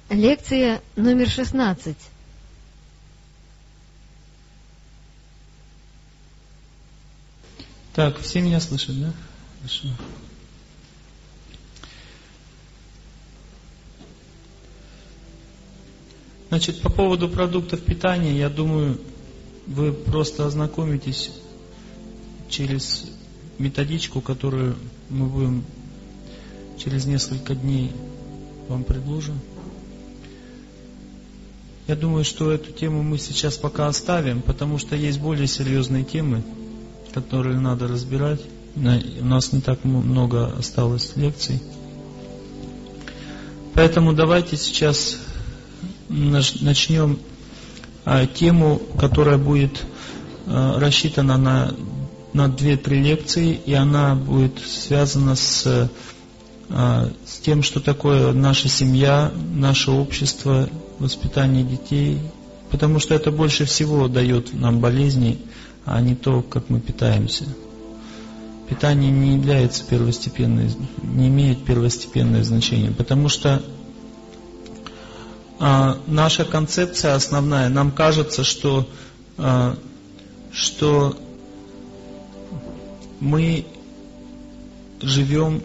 Лекция номер 16. Так, все меня слышат, да? Хорошо. Значит, по поводу продуктов питания, я думаю, вы просто ознакомитесь через методичку, которую мы будем через несколько дней вам предложим. Я думаю, что эту тему мы сейчас пока оставим, потому что есть более серьезные темы, которые надо разбирать. У нас не так много осталось лекций. Поэтому давайте сейчас начнем тему, которая будет рассчитана на 2-3 лекции, и она будет связана с тем, что такое наша семья, наше общество, воспитание детей, потому что это больше всего дает нам болезни, а не то, как мы питаемся. Питание не является первостепенной, не имеет первостепенное значение, потому что наша концепция основная, нам кажется, что мы живем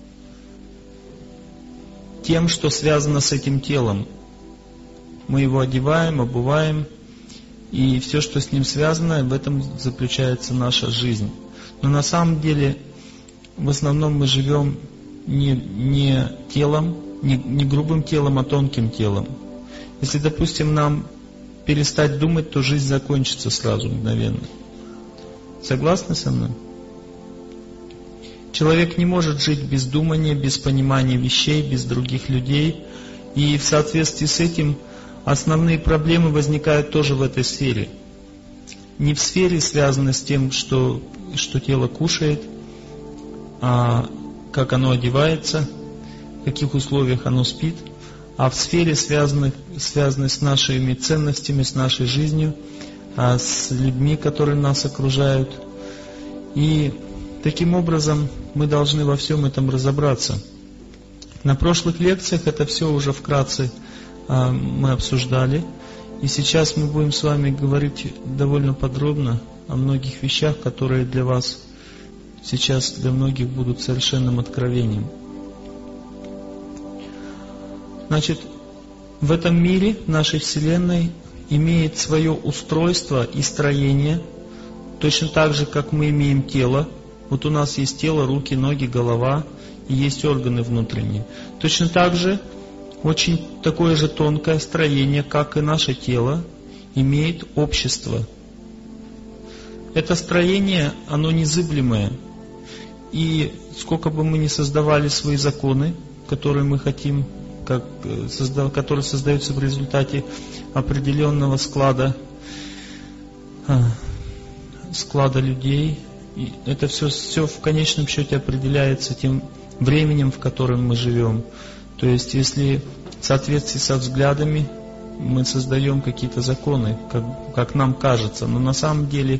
тем, что связано с этим телом. Мы его одеваем, обуваем, и все, что с ним связано, в этом заключается наша жизнь. Но на самом деле, в основном мы живем не телом, не грубым телом, а тонким телом. Если, допустим, нам перестать думать, то жизнь закончится сразу, мгновенно. Согласны со мной? Человек не может жить без думания, без понимания вещей, без других людей. И в соответствии с этим основные проблемы возникают тоже в этой сфере. Не в сфере, связанной с тем, что тело кушает, а как оно одевается, в каких условиях оно спит, а в сфере, связанной с нашими ценностями, с нашей жизнью, с людьми, которые нас окружают. И таким образом мы должны во всем этом разобраться. На прошлых лекциях это все уже вкратце мы обсуждали. И сейчас мы будем с вами говорить довольно подробно о многих вещах, которые для вас сейчас для многих будут совершенным откровением. Значит, в этом мире, в нашей Вселенной, имеет свое устройство и строение, точно так же, как мы имеем тело. Вот у нас есть тело, руки, ноги, голова, и есть органы внутренние. Точно так же, очень такое же тонкое строение, как и наше тело, имеет общество. Это строение, оно незыблемое. И сколько бы мы ни создавали свои законы, которые мы хотим, которые создаются в результате определенного склада людей, и это все в конечном счете определяется тем временем, в котором мы живем. То есть, если в соответствии со взглядами мы создаем какие-то законы, как нам кажется, но на самом деле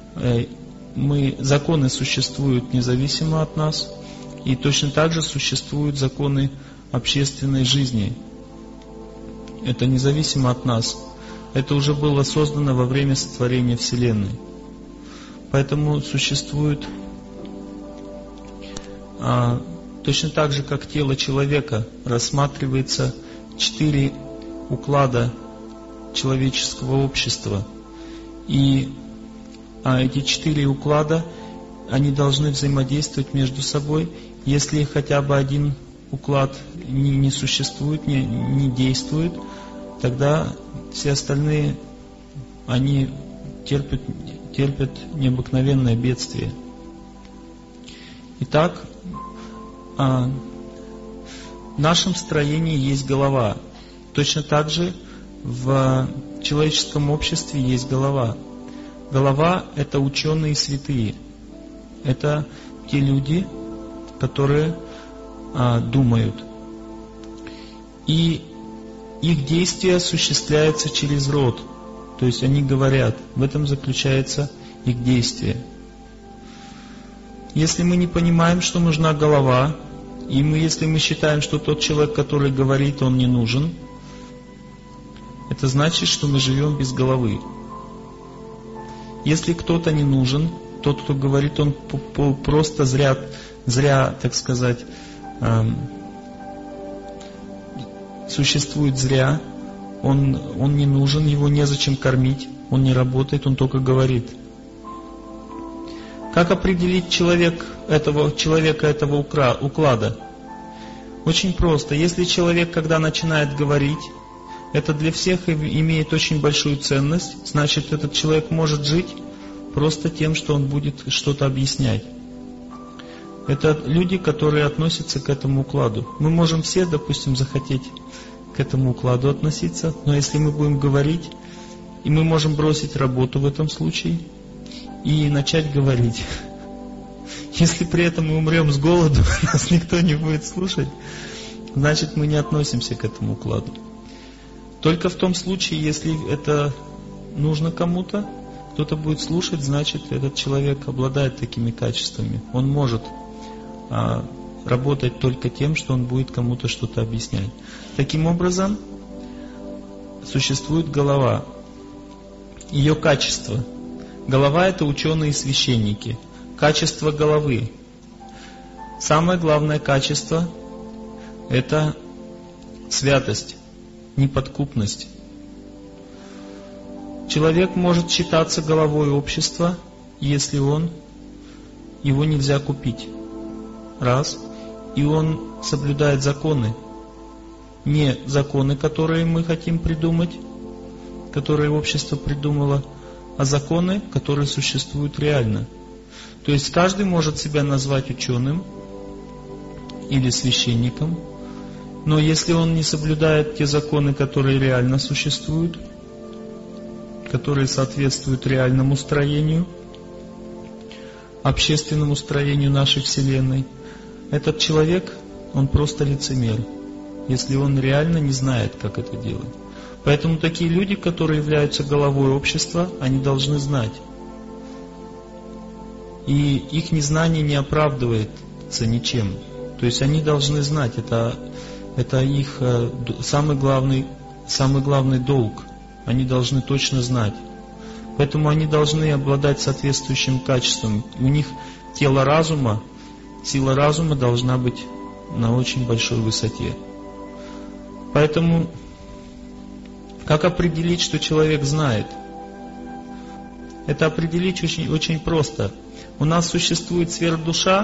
законы существуют независимо от нас, и точно так же существуют законы общественной жизни. Это независимо от нас. Это уже было создано во время сотворения Вселенной. Поэтому существует точно так же, как тело человека рассматривается 4 уклада человеческого общества. И эти 4 уклада, они должны взаимодействовать между собой. Если хотя бы один уклад не существует, не действует, тогда все остальные, они терпят необыкновенное бедствие. Итак, в нашем строении есть голова. Точно так же в человеческом обществе есть голова. Голова – это ученые и святые. Это те люди, которые думают. И их действие осуществляется через рот. То есть они говорят. В этом заключается их действие. Если мы не понимаем, что нужна голова, и если мы считаем, что тот человек, который говорит, он не нужен, это значит, что мы живем без головы. Если кто-то не нужен, тот, кто говорит, он просто зря, так сказать, существует зря, он не нужен, его незачем кормить, он не работает, он только говорит. Как определить человека этого уклада? Очень просто. Если человек, когда начинает говорить, это для всех имеет очень большую ценность, значит, этот человек может жить просто тем, что он будет что-то объяснять. Это люди, которые относятся к этому укладу. Мы можем все, допустим, захотеть к этому укладу относиться, но если мы будем говорить, и мы можем бросить работу в этом случае и начать говорить. Если при этом мы умрем с голоду, нас никто не будет слушать, значит, мы не относимся к этому укладу. Только в том случае, если это нужно кому-то, кто-то будет слушать, значит, этот человек обладает такими качествами. Он может работать только тем, что он будет кому-то что-то объяснять. Таким образом, существует голова. Ее качество. Голова – это ученые и священники. Качество головы. Самое главное качество – это святость, неподкупность. Человек может считаться головой общества, если его нельзя купить. Раз. И он соблюдает законы. Не законы, которые мы хотим придумать, которые общество придумало, а законы, которые существуют реально. То есть каждый может себя назвать ученым или священником, но если он не соблюдает те законы, которые реально существуют, которые соответствуют реальному строению, общественному строению нашей Вселенной, этот человек, он просто лицемер, если он реально не знает, как это делать. Поэтому такие люди, которые являются головой общества, они должны знать. И их незнание не оправдывается ничем. То есть они должны знать, это их самый главный долг. Они должны точно знать. Поэтому они должны обладать соответствующим качеством. У них сила разума должна быть на очень большой высоте. Поэтому, как определить, что человек знает? Это определить очень, очень просто. У нас существует сверхдуша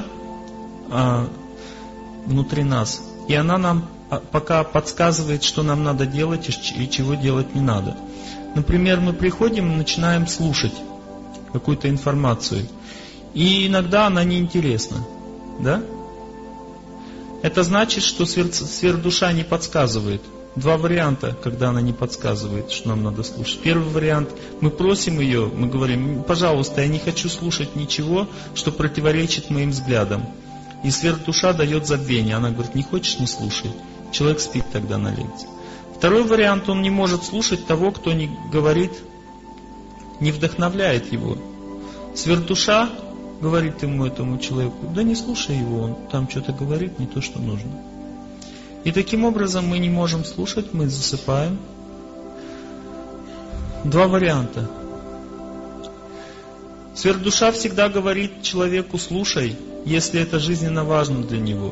внутри нас, и она нам пока подсказывает, что нам надо делать и чего делать не надо. Например, мы приходим и начинаем слушать какую-то информацию, и иногда она неинтересна. Да? Это значит, что сверхдуша не подсказывает. Два варианта, когда она не подсказывает, что нам надо слушать. Первый вариант, мы просим ее, мы говорим: пожалуйста, я не хочу слушать ничего, что противоречит моим взглядам. И сверхдуша дает забвение. Она говорит: не хочешь, не слушай. Человек спит тогда на лекции. Второй вариант, он не может слушать того, кто не говорит, не вдохновляет его. Сверхдуша говорит этому человеку: да не слушай его, он там что-то говорит, не то, что нужно. И таким образом мы не можем слушать, мы засыпаем. Два варианта. Сверхдуша всегда говорит человеку: слушай, если это жизненно важно для него.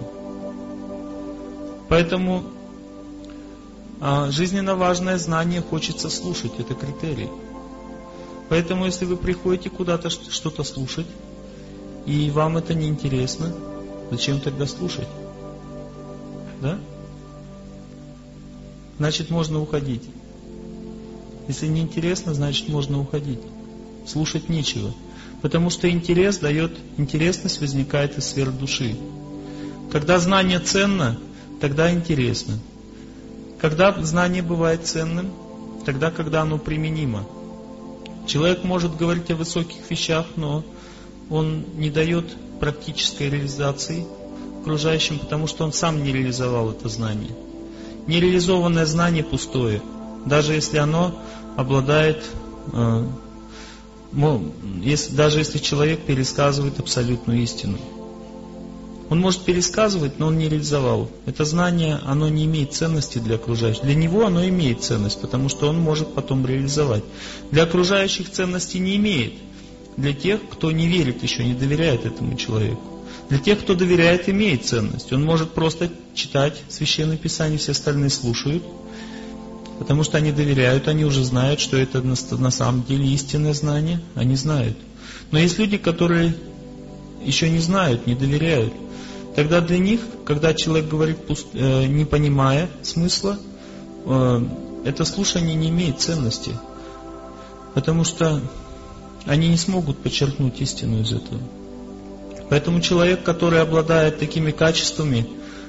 Поэтому жизненно важное знание хочется слушать, это критерий. Поэтому если вы приходите куда-то что-то слушать, и вам это не интересно, зачем тогда слушать? Да? Значит, можно уходить. Если не интересно, значит, можно уходить. Слушать нечего. Потому что интересность возникает из сфер души. Когда знание ценно, тогда интересно. Когда знание бывает ценным? Тогда, когда оно применимо. Человек может говорить о высоких вещах, но он не дает практической реализации окружающим, потому что он сам не реализовал это знание. Нереализованное знание пустое, даже если оно обладает, даже если человек пересказывает абсолютную истину. Он может пересказывать, но он не реализовал. Это знание, оно не имеет ценности для окружающих. Для него оно имеет ценность, потому что он может потом реализовать. Для окружающих ценности не имеет. Для тех, кто не верит еще, не доверяет этому человеку. Для тех, кто доверяет, имеет ценность. Он может просто читать Священное Писание, все остальные слушают. Потому что они доверяют, они уже знают, что это на самом деле истинное знание. Они знают. Но есть люди, которые еще не знают, не доверяют. Тогда для них, когда человек говорит, не понимая смысла, это слушание не имеет ценности. Потому что они не смогут подчеркнуть истину из этого. Поэтому человек, который обладает такими качествами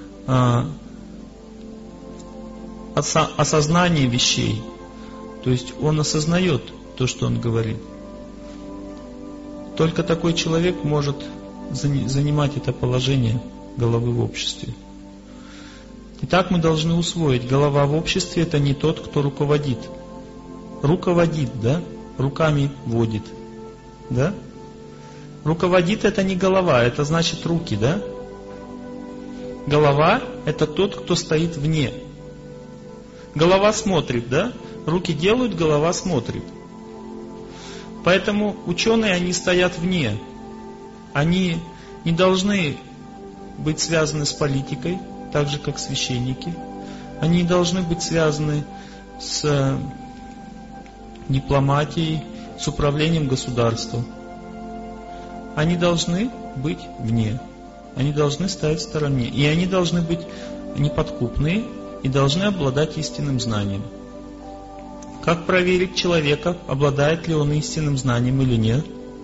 осознания вещей, то есть он осознает то, что он говорит, только такой человек может занимать это положение головы в обществе. Итак, мы должны усвоить, голова в обществе — это не тот, кто руководит. Руководит, да? Руками водит, да? Руководит — это не голова, это значит руки, да? Голова — это тот, кто стоит вне. Голова смотрит, да? Руки делают, голова смотрит. Поэтому ученые, они стоят вне. Они не должны быть связаны с политикой, так же, как священники. Они не должны быть связаны с дипломатией, с управлением государством. Они должны быть вне. Они должны стоять в стороне. И они должны быть неподкупные и должны обладать истинным знанием. Как проверить человека, обладает ли он истинным знанием или нет?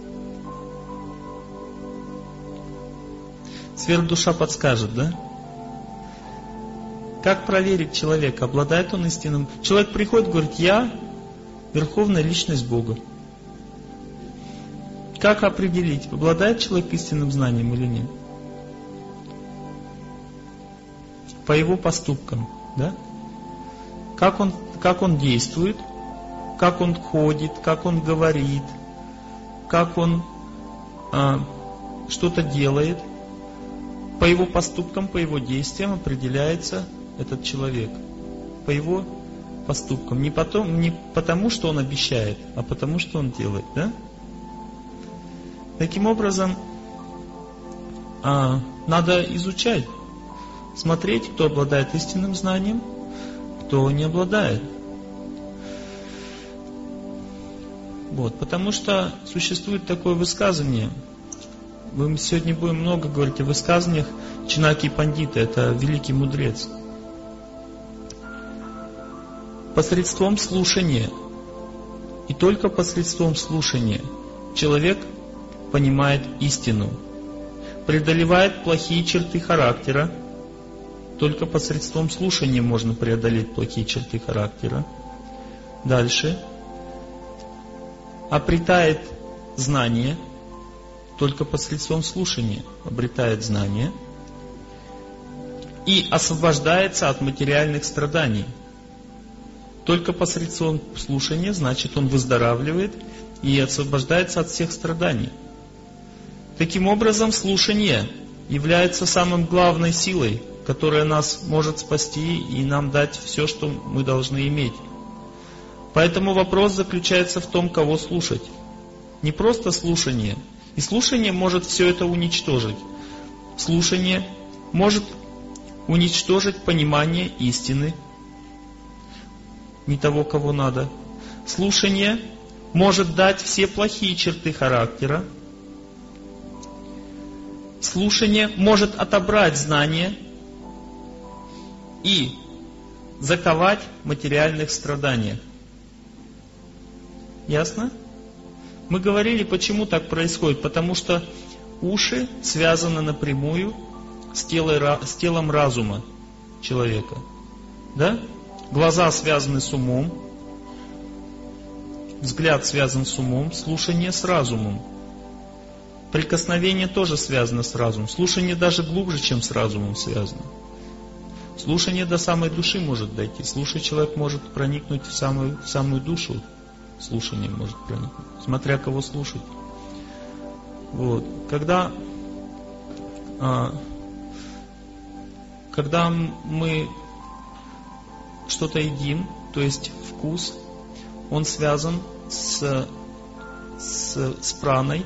Сверхдуша подскажет, да? Как проверить человека, обладает он истинным? Человек приходит и говорит: я верховная личность Бога. Как определить, обладает человек истинным знанием или нет? По его поступкам, да? Как он действует, как он ходит, как он говорит, как он что-то делает. По его поступкам, по его действиям определяется этот человек. По его поступкам. Не потому, что он обещает, а потому, что он делает, да? Таким образом, надо изучать, смотреть, кто обладает истинным знанием, кто не обладает. Вот, потому что существует такое высказывание. Мы сегодня будем много говорить о высказываниях Чинаки Пандита, это великий мудрец. Посредством слушания, и только посредством слушания, человек понимает истину, преодолевает плохие черты характера. Только посредством слушания можно преодолеть плохие черты характера. Дальше. Обретает знание. Только посредством слушания обретает знание. И освобождается от материальных страданий. Только посредством слушания, значит, он выздоравливает и освобождается от всех страданий. Таким образом, слушание является самой главной силой, которая нас может спасти и нам дать все, что мы должны иметь. Поэтому вопрос заключается в том, кого слушать. Не просто слушание. И слушание может все это уничтожить. Слушание может уничтожить понимание истины, не того, кого надо. Слушание может дать все плохие черты характера. Слушание может отобрать знания и заковать в материальных страданиях. Ясно? Мы говорили, почему так происходит. Потому что уши связаны напрямую с телом разума человека. Да? Глаза связаны с умом. Взгляд связан с умом. Слушание с разумом. Прикосновение тоже связано с разумом. Слушание даже глубже, чем с разумом связано. Слушание до самой души может дойти. Слушая, человек может проникнуть в самую душу. Слушание может проникнуть. Смотря кого слушать. Вот. Когда когда мы что-то едим, то есть вкус, он связан с праной,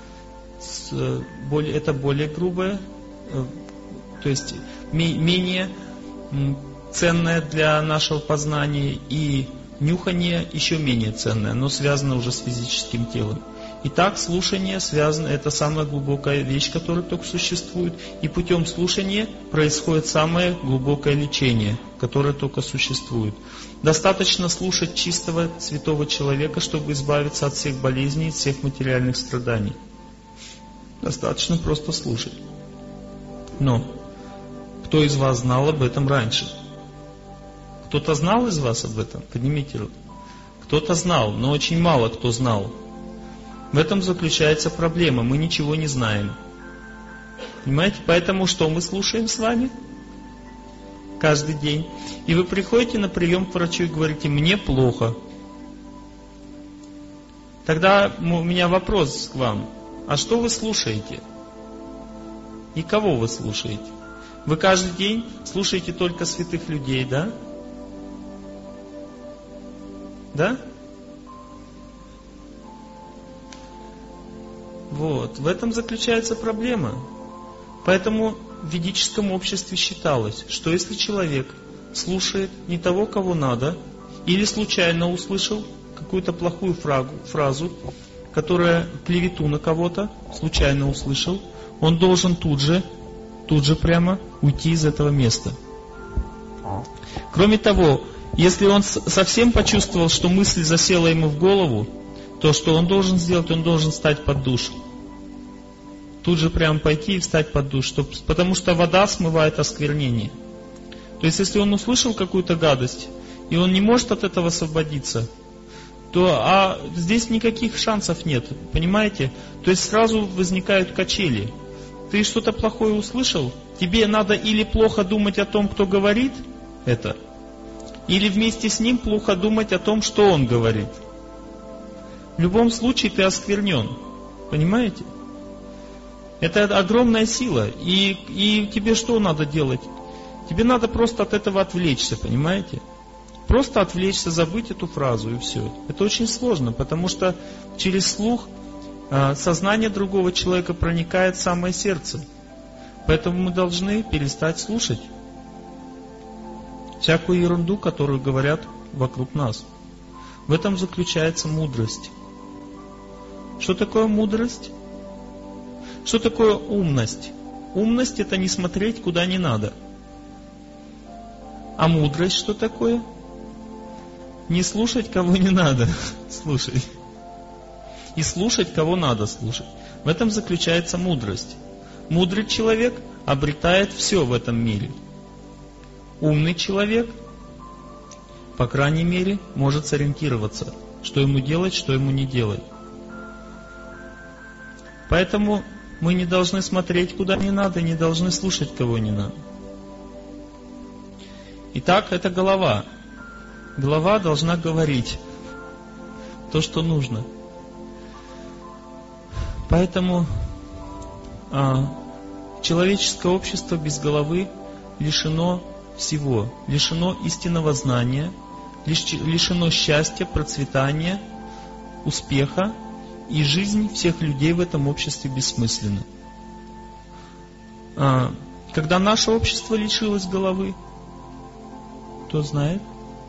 это более грубое, то есть менее ценное для нашего познания, и нюхание еще менее ценное, но связано уже с физическим телом. Итак, слушание связано, это самая глубокая вещь, которая только существует, и путем слушания происходит самое глубокое лечение, которое только существует. Достаточно слушать чистого, святого человека, чтобы избавиться от всех болезней, от всех материальных страданий. Достаточно просто слушать. Но кто из вас знал об этом раньше? Кто-то знал из вас об этом? Поднимите руку. Кто-то знал, но очень мало кто знал. В этом заключается проблема. Мы ничего не знаем. Понимаете? Поэтому что мы слушаем с вами? Каждый день. И вы приходите на прием к врачу и говорите: мне плохо. Тогда у меня вопрос к вам. А что вы слушаете? И кого вы слушаете? Вы каждый день слушаете только святых людей, да? Да? Вот. В этом заключается проблема. Поэтому в ведическом обществе считалось, что если человек слушает не того, кого надо, или случайно услышал какую-то плохую фразу, которая клевету на кого-то, случайно услышал, он должен тут же прямо уйти из этого места. Кроме того, если он совсем почувствовал, что мысль засела ему в голову, то что он должен сделать? Он должен встать под душ. Тут же прямо пойти и встать под душ, потому что вода смывает осквернение. То есть, если он услышал какую-то гадость, и он не может от этого освободиться, то здесь никаких шансов нет, понимаете? То есть, сразу возникают качели. Ты что-то плохое услышал, тебе надо или плохо думать о том, кто говорит это, или вместе с ним плохо думать о том, что он говорит. В любом случае ты осквернен. Понимаете? Это огромная сила. И тебе что надо делать? Тебе надо просто от этого отвлечься, понимаете? Просто отвлечься, забыть эту фразу и все. Это очень сложно, потому что через слух сознание другого человека проникает в самое сердце. Поэтому мы должны перестать слушать всякую ерунду, которую говорят вокруг нас. В этом заключается мудрость. Что такое мудрость? Что такое умность? Умность — это не смотреть, куда не надо. А мудрость что такое? Не слушать, кого не надо слушать. И слушать, кого надо слушать. В этом заключается мудрость. Мудрый человек обретает все в этом мире. Умный человек, по крайней мере, может сориентироваться, что ему делать, что ему не делать. Поэтому мы не должны смотреть, куда не надо, не должны слушать, кого не надо. Итак, это голова. Голова должна говорить то, что нужно. Поэтому человеческое общество без головы лишено всего. Лишено истинного знания, лишено счастья, процветания, успеха. И жизнь всех людей в этом обществе бессмысленна. Когда наше общество лишилось головы, кто знает?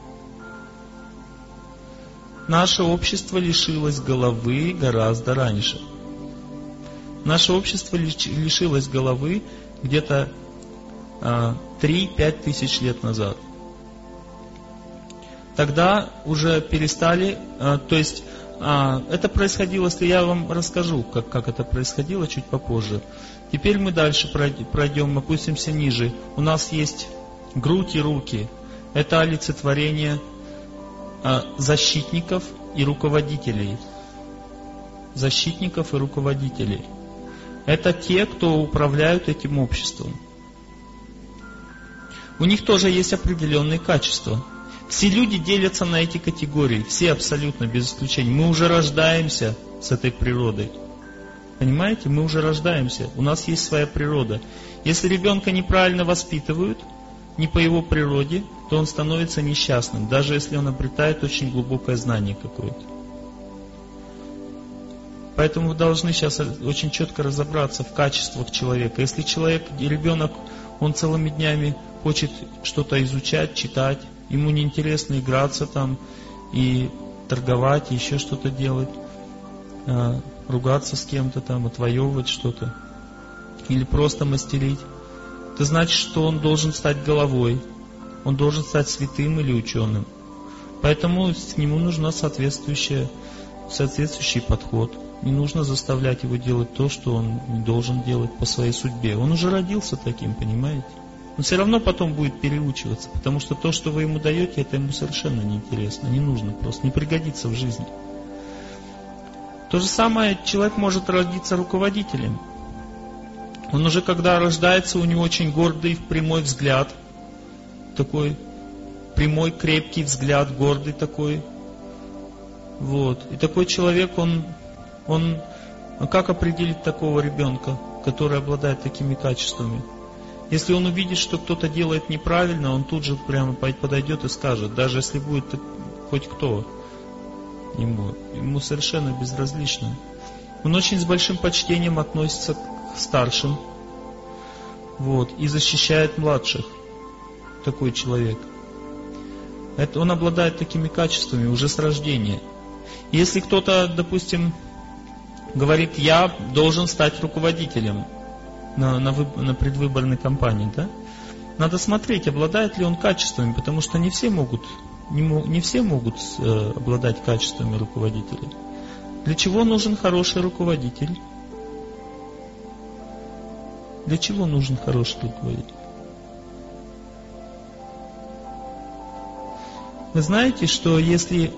Наше общество лишилось головы гораздо раньше. Наше общество лишилось головы где-то 3-5 тысяч лет назад. Тогда уже перестали, то есть это происходило, если я вам расскажу, как это происходило чуть попозже. Теперь мы дальше пройдем, опустимся ниже. У нас есть грудь и руки. Это олицетворение защитников и руководителей. Защитников и руководителей. Это те, кто управляют этим обществом. У них тоже есть определенные качества. Все люди делятся на эти категории, все абсолютно, без исключения. Мы уже рождаемся с этой природой. Понимаете? Мы уже рождаемся, у нас есть своя природа. Если ребенка неправильно воспитывают, не по его природе, то он становится несчастным, даже если он обретает очень глубокое знание какое-то. Поэтому вы должны сейчас очень четко разобраться в качествах человека. Если ребенок, он целыми днями хочет что-то изучать, читать, ему неинтересно играться там и торговать, и еще что-то делать, ругаться с кем-то там, отвоевывать что-то, или просто мастерить, это значит, что он должен стать головой, он должен стать святым или ученым. Поэтому к нему нужен соответствующий подход. Не нужно заставлять его делать то, что он не должен делать по своей судьбе. Он уже родился таким, понимаете? Но все равно потом будет переучиваться, потому что то, что вы ему даете, это ему совершенно неинтересно, не нужно просто, не пригодится в жизни. То же самое, человек может родиться руководителем. Он уже когда рождается, у него очень гордый, прямой взгляд, такой прямой, крепкий взгляд, гордый такой. Вот. И такой человек, как определить такого ребенка, который обладает такими качествами? Если он увидит, что кто-то делает неправильно, он тут же прямо подойдет и скажет, даже если будет хоть кто ему совершенно безразлично. Он очень с большим почтением относится к старшим, вот, и защищает младших. Такой человек. Он обладает такими качествами уже с рождения. Если кто-то, допустим, говорит, я должен стать руководителем на предвыборной кампании, да? Надо смотреть, обладает ли он качествами, потому что не все могут обладать качествами руководителя. Для чего нужен хороший руководитель? Для чего нужен хороший руководитель? Вы знаете, что если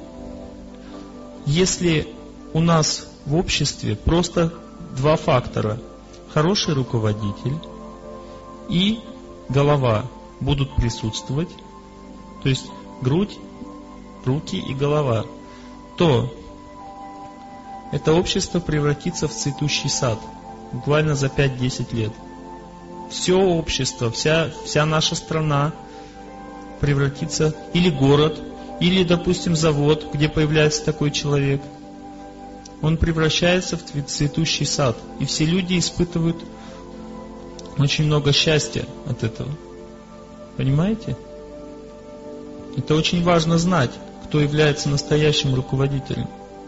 у нас в обществе просто два фактора, хороший руководитель и голова будут присутствовать, то есть грудь, руки и голова, то это общество превратится в цветущий сад буквально за 5-10 лет. Все общество, вся наша страна превратится, или город, или, допустим, завод, где появляется такой человек, он превращается в цветущий сад. И все люди испытывают очень много счастья от этого. Понимаете? Это очень важно знать, кто является настоящим руководителем.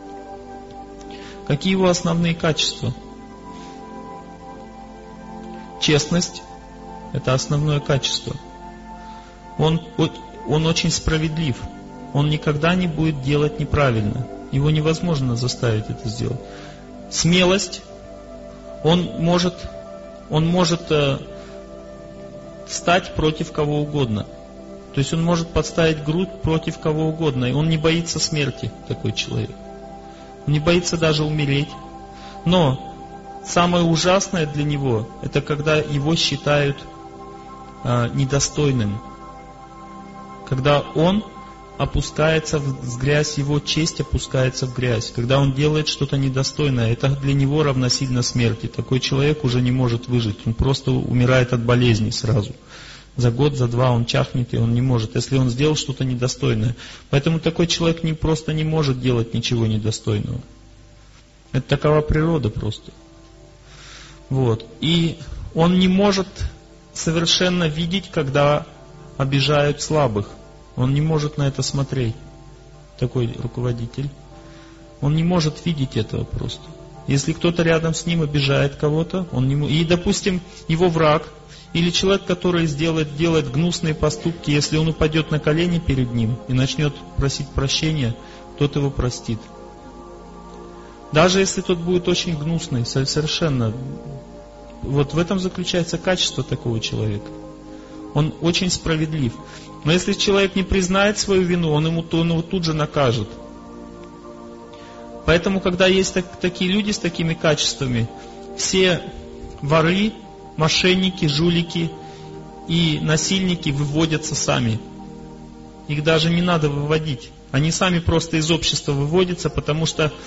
Какие его основные качества? Честность – это основное качество. Он очень справедлив. Он никогда не будет делать неправильно. Его невозможно заставить это сделать. Смелость. Он может встать против кого угодно. То есть он может подставить грудь против кого угодно. И он не боится смерти, такой человек. Он не боится даже умереть. Но самое ужасное для него, это когда его считают недостойным. Когда он опускается в грязь, его честь опускается в грязь. Когда он делает что-то недостойное, это для него равносильно смерти. Такой человек уже не может выжить. Он просто умирает от болезни сразу. За год, за два он чахнет, и он не может, если он сделал что-то недостойное. Поэтому такой человек просто не может делать ничего недостойного. Это такова природа просто. Вот. И он не может совершенно видеть, когда обижают слабых. Он не может на это смотреть, такой руководитель. Он не может видеть этого просто. Если кто-то рядом с ним обижает кого-то, он не может. И, допустим, его враг, или человек, который делает гнусные поступки, если он упадет на колени перед ним и начнет просить прощения, тот его простит. Даже если тот будет очень гнусный, совершенно. Вот в этом заключается качество такого человека. Он очень справедлив. Но если человек не признает свою вину, он его тут же накажет. Поэтому, когда есть такие люди с такими качествами, все воры, мошенники, жулики и насильники выводятся сами. Их даже не надо выводить. Они сами просто из общества выводятся, потому что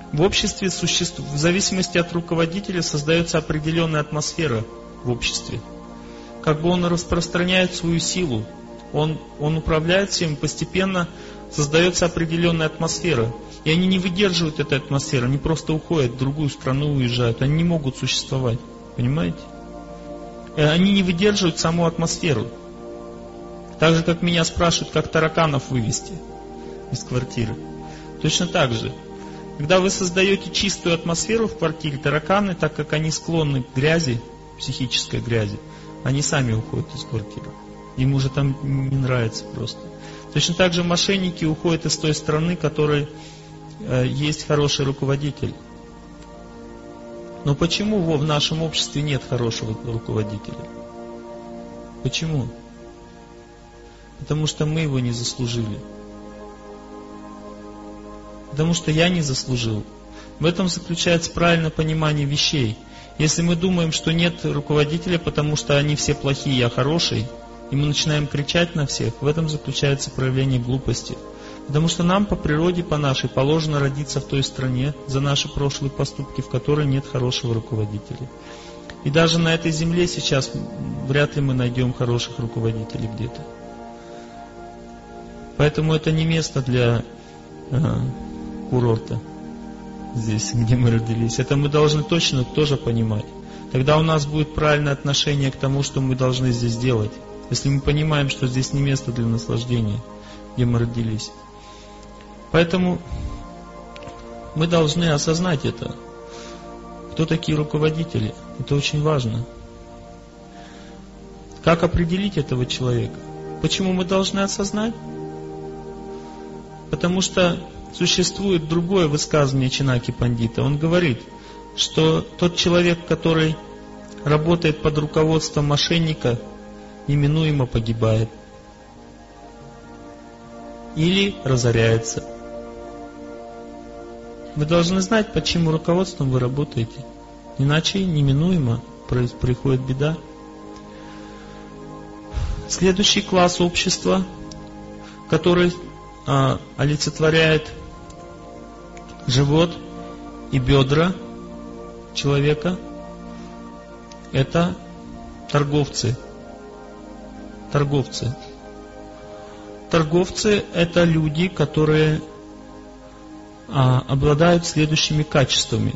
В обществе в зависимости от руководителя создается определенная атмосфера в обществе. Как бы он распространяет свою силу, он управляет всем, постепенно создается определенная атмосфера. И они не выдерживают этой атмосферы, они просто уходят в другую страну, уезжают. Они не могут существовать, понимаете? Они не выдерживают саму атмосферу. Так же, как меня спрашивают, как тараканов вывести из квартиры. Точно так же. Когда вы создаете чистую атмосферу в квартире, тараканы, так как они склонны к грязи, психической грязи, они сами уходят из квартиры. Им уже там не нравится просто. Точно так же мошенники уходят из той страны, в которой есть хороший руководитель. Но почему в нашем обществе нет хорошего руководителя? Почему? Потому что мы его не заслужили. Потому что я не заслужил. В этом заключается правильное понимание вещей. Если мы думаем, что нет руководителя, потому что они все плохие, я хороший, и мы начинаем кричать на всех, в этом заключается проявление глупости. Потому что нам по природе, по нашей, положено родиться в той стране за наши прошлые поступки, в которой нет хорошего руководителя. И даже на этой земле сейчас вряд ли мы найдем хороших руководителей где-то. Поэтому это не место для курорта здесь, где мы родились. Это мы должны точно тоже понимать. Тогда у нас будет правильное отношение к тому, что мы должны здесь делать. Если мы понимаем, что здесь не место для наслаждения, где мы родились. Поэтому мы должны осознать это. Кто такие руководители? Это очень важно. Как определить этого человека? Почему мы должны осознать? Потому что существует другое высказывание Чинаки Пандита. Он говорит, что тот человек, который работает под руководством мошенника, неминуемо погибает или разоряется. Вы должны знать, под чьим руководством вы работаете. Иначе неминуемо приходит беда. Следующий класс общества, который олицетворяет живот и бедра человека, это торговцы. Торговцы. Торговцы – это люди, которые обладают следующими качествами.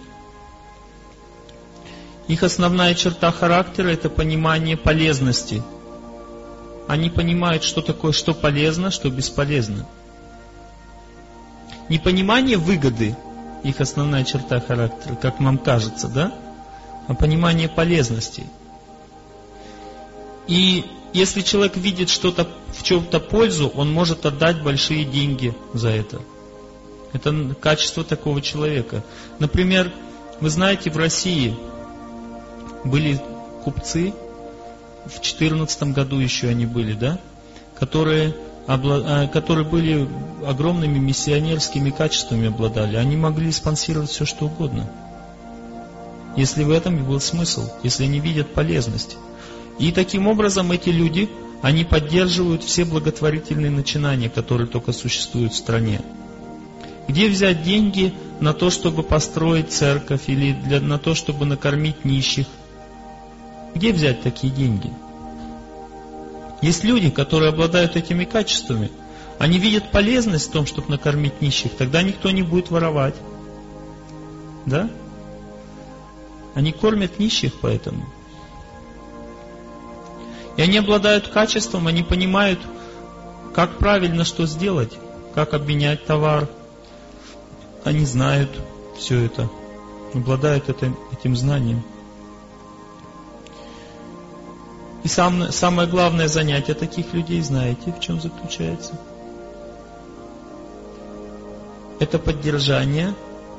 Их основная черта характера – это понимание полезности. Они понимают, что такое, что полезно, что бесполезно. Не понимание выгоды – их основная черта характера, как нам кажется, да? А понимание полезности. И если человек видит что-то в чем-то пользу, он может отдать большие деньги за это. Это качество такого человека. Например, вы знаете, в России были купцы, в 2014 году еще они были, да, которые были огромными миссионерскими качествами обладали. Они могли спонсировать все, что угодно. Если в этом и был смысл, если они видят полезность. И таким образом эти люди, они поддерживают все благотворительные начинания, которые только существуют в стране. Где взять деньги на то, чтобы построить церковь или на то, чтобы накормить нищих? Где взять такие деньги? Есть люди, которые обладают этими качествами. Они видят полезность в том, чтобы накормить нищих. Тогда никто не будет воровать. Да? Они кормят нищих поэтому. И они обладают качеством, они понимают, как правильно что сделать, как обменять товар. Они знают все это, обладают этим знанием. И самое главное занятие таких людей, знаете, в чем заключается? Это поддержание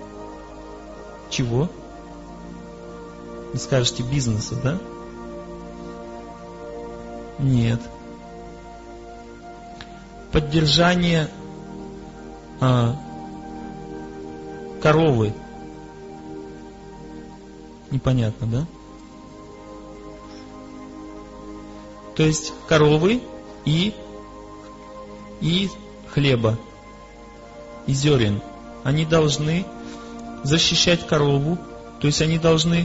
чего? Вы скажете, бизнеса, да? Нет. Поддержание коровы. Непонятно, да? То есть коровы и хлеба, и зерен. Они должны защищать корову, то есть они должны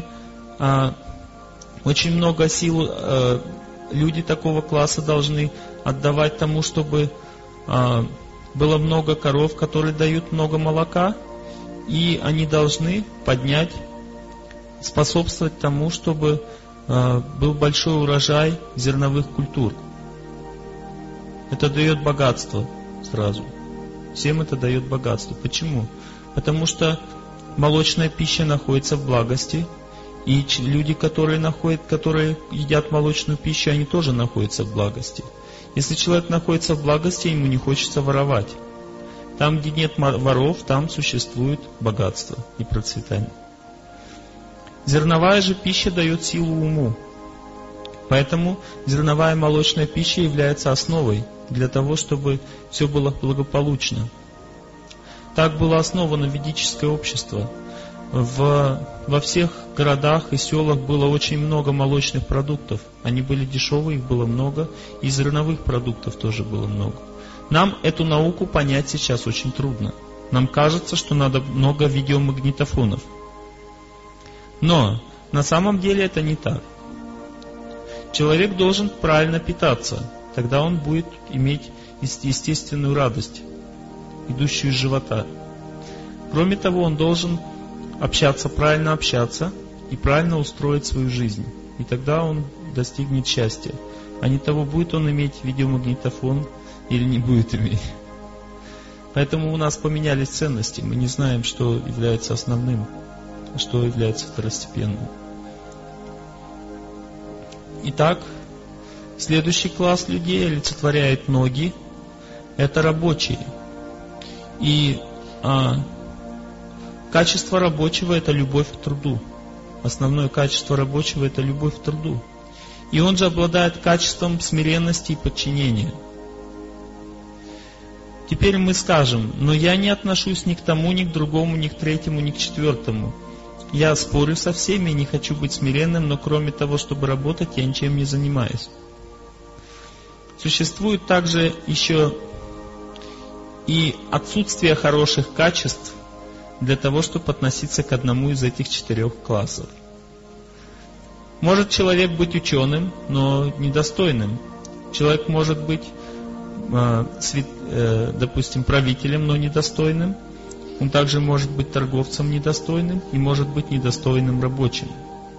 очень много сил, люди такого класса должны отдавать тому, чтобы было много коров, которые дают много молока, и они должны способствовать тому, чтобы был большой урожай зерновых культур. Это дает богатство сразу. Всем это дает богатство. Почему? Потому что молочная пища находится в благости, и люди, которые едят молочную пищу, они тоже находятся в благости. Если человек находится в благости, ему не хочется воровать. Там, где нет воров, там существует богатство и процветание. Зерновая же пища дает силу уму. Поэтому зерновая молочная пища является основой для того, чтобы все было благополучно. Так было основано ведическое общество. Во всех городах и селах было очень много молочных продуктов. Они были дешевые, их было много, и зерновых продуктов тоже было много. Нам эту науку понять сейчас очень трудно. Нам кажется, что надо много видеомагнитофонов. Но на самом деле это не так. Человек должен правильно питаться, тогда он будет иметь естественную радость, идущую из живота. Кроме того, он должен правильно общаться и правильно устроить свою жизнь. И тогда он достигнет счастья. А не того, будет он иметь видеомагнитофон или не будет иметь. Поэтому у нас поменялись ценности. Мы не знаем, что является основным, а что является второстепенным. Итак, следующий класс людей олицетворяет ноги. Это рабочие. И качество рабочего – это любовь к труду. Основное качество рабочего – это любовь к труду. И он же обладает качеством смиренности и подчинения. Теперь мы скажем: но я не отношусь ни к тому, ни к другому, ни к третьему, ни к четвертому. Я спорю со всеми, не хочу быть смиренным, но кроме того, чтобы работать, я ничем не занимаюсь. Существует также еще и отсутствие хороших качеств для того, чтобы относиться к одному из этих 4 классов. Может человек быть ученым, но недостойным. Человек может быть, допустим, правителем, но недостойным. Он также может быть торговцем недостойным и может быть недостойным рабочим.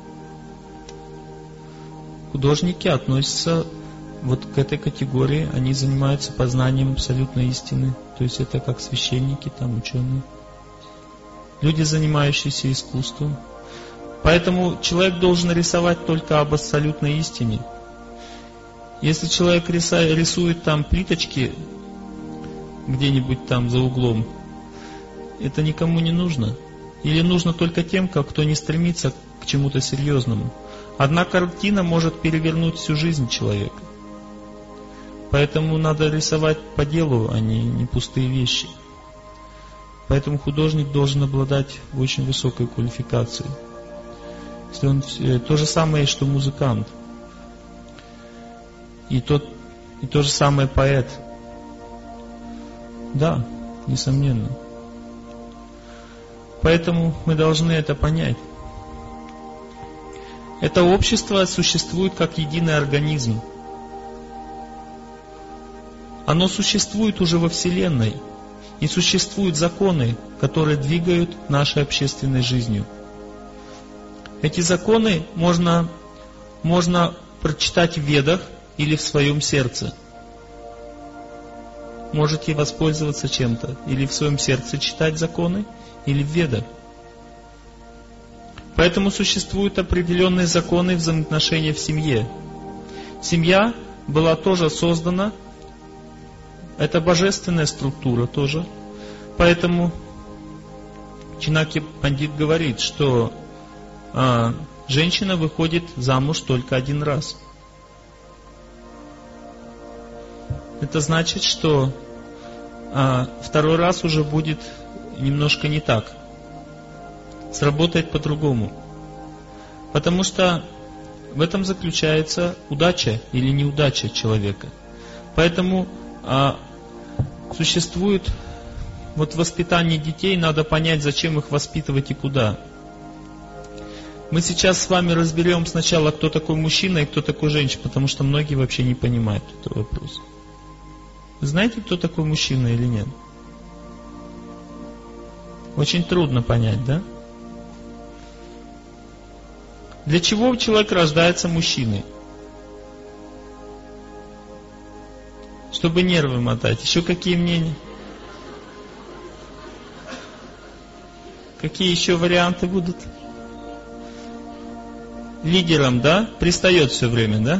Художники относятся вот к этой категории, они занимаются познанием абсолютной истины. То есть это как священники, там ученые. Люди, занимающиеся искусством. Поэтому человек должен рисовать только об абсолютной истине. Если человек рисует там плиточки где-нибудь там за углом, это никому не нужно. Или нужно только тем, кто не стремится к чему-то серьезному. Одна картина может перевернуть всю жизнь человека. Поэтому надо рисовать по делу, а не пустые вещи. Поэтому художник должен обладать очень высокой квалификацией. Если он, то же самое, что музыкант. И то же самое поэт. Да, несомненно. Поэтому мы должны это понять. Это общество существует как единый организм. Оно существует уже во Вселенной. И существуют законы, которые двигают нашей общественной жизнью. Эти законы можно прочитать в Ведах или в своем сердце. Можете воспользоваться чем-то. Или в своем сердце читать законы, или в Ведах. Поэтому существуют определенные законы взаимоотношения в семье. Семья была тоже создана, это божественная структура тоже. Поэтому Чинаки Пандит говорит, что женщина выходит замуж только один раз. Это значит, что второй раз уже будет немножко не так. Сработает по-другому. Потому что в этом заключается удача или неудача человека. Поэтому существует Вот в воспитании детей надо понять, зачем их воспитывать и куда. Мы сейчас с вами разберем сначала, кто такой мужчина и кто такой женщина, потому что многие вообще не понимают этот вопрос. Вы знаете, кто такой мужчина или нет? Очень трудно понять, да? Для чего человек рождается мужчиной? Чтобы нервы мотать. Еще какие мнения? Какие еще варианты будут? Лидером, да? Пристает все время, да?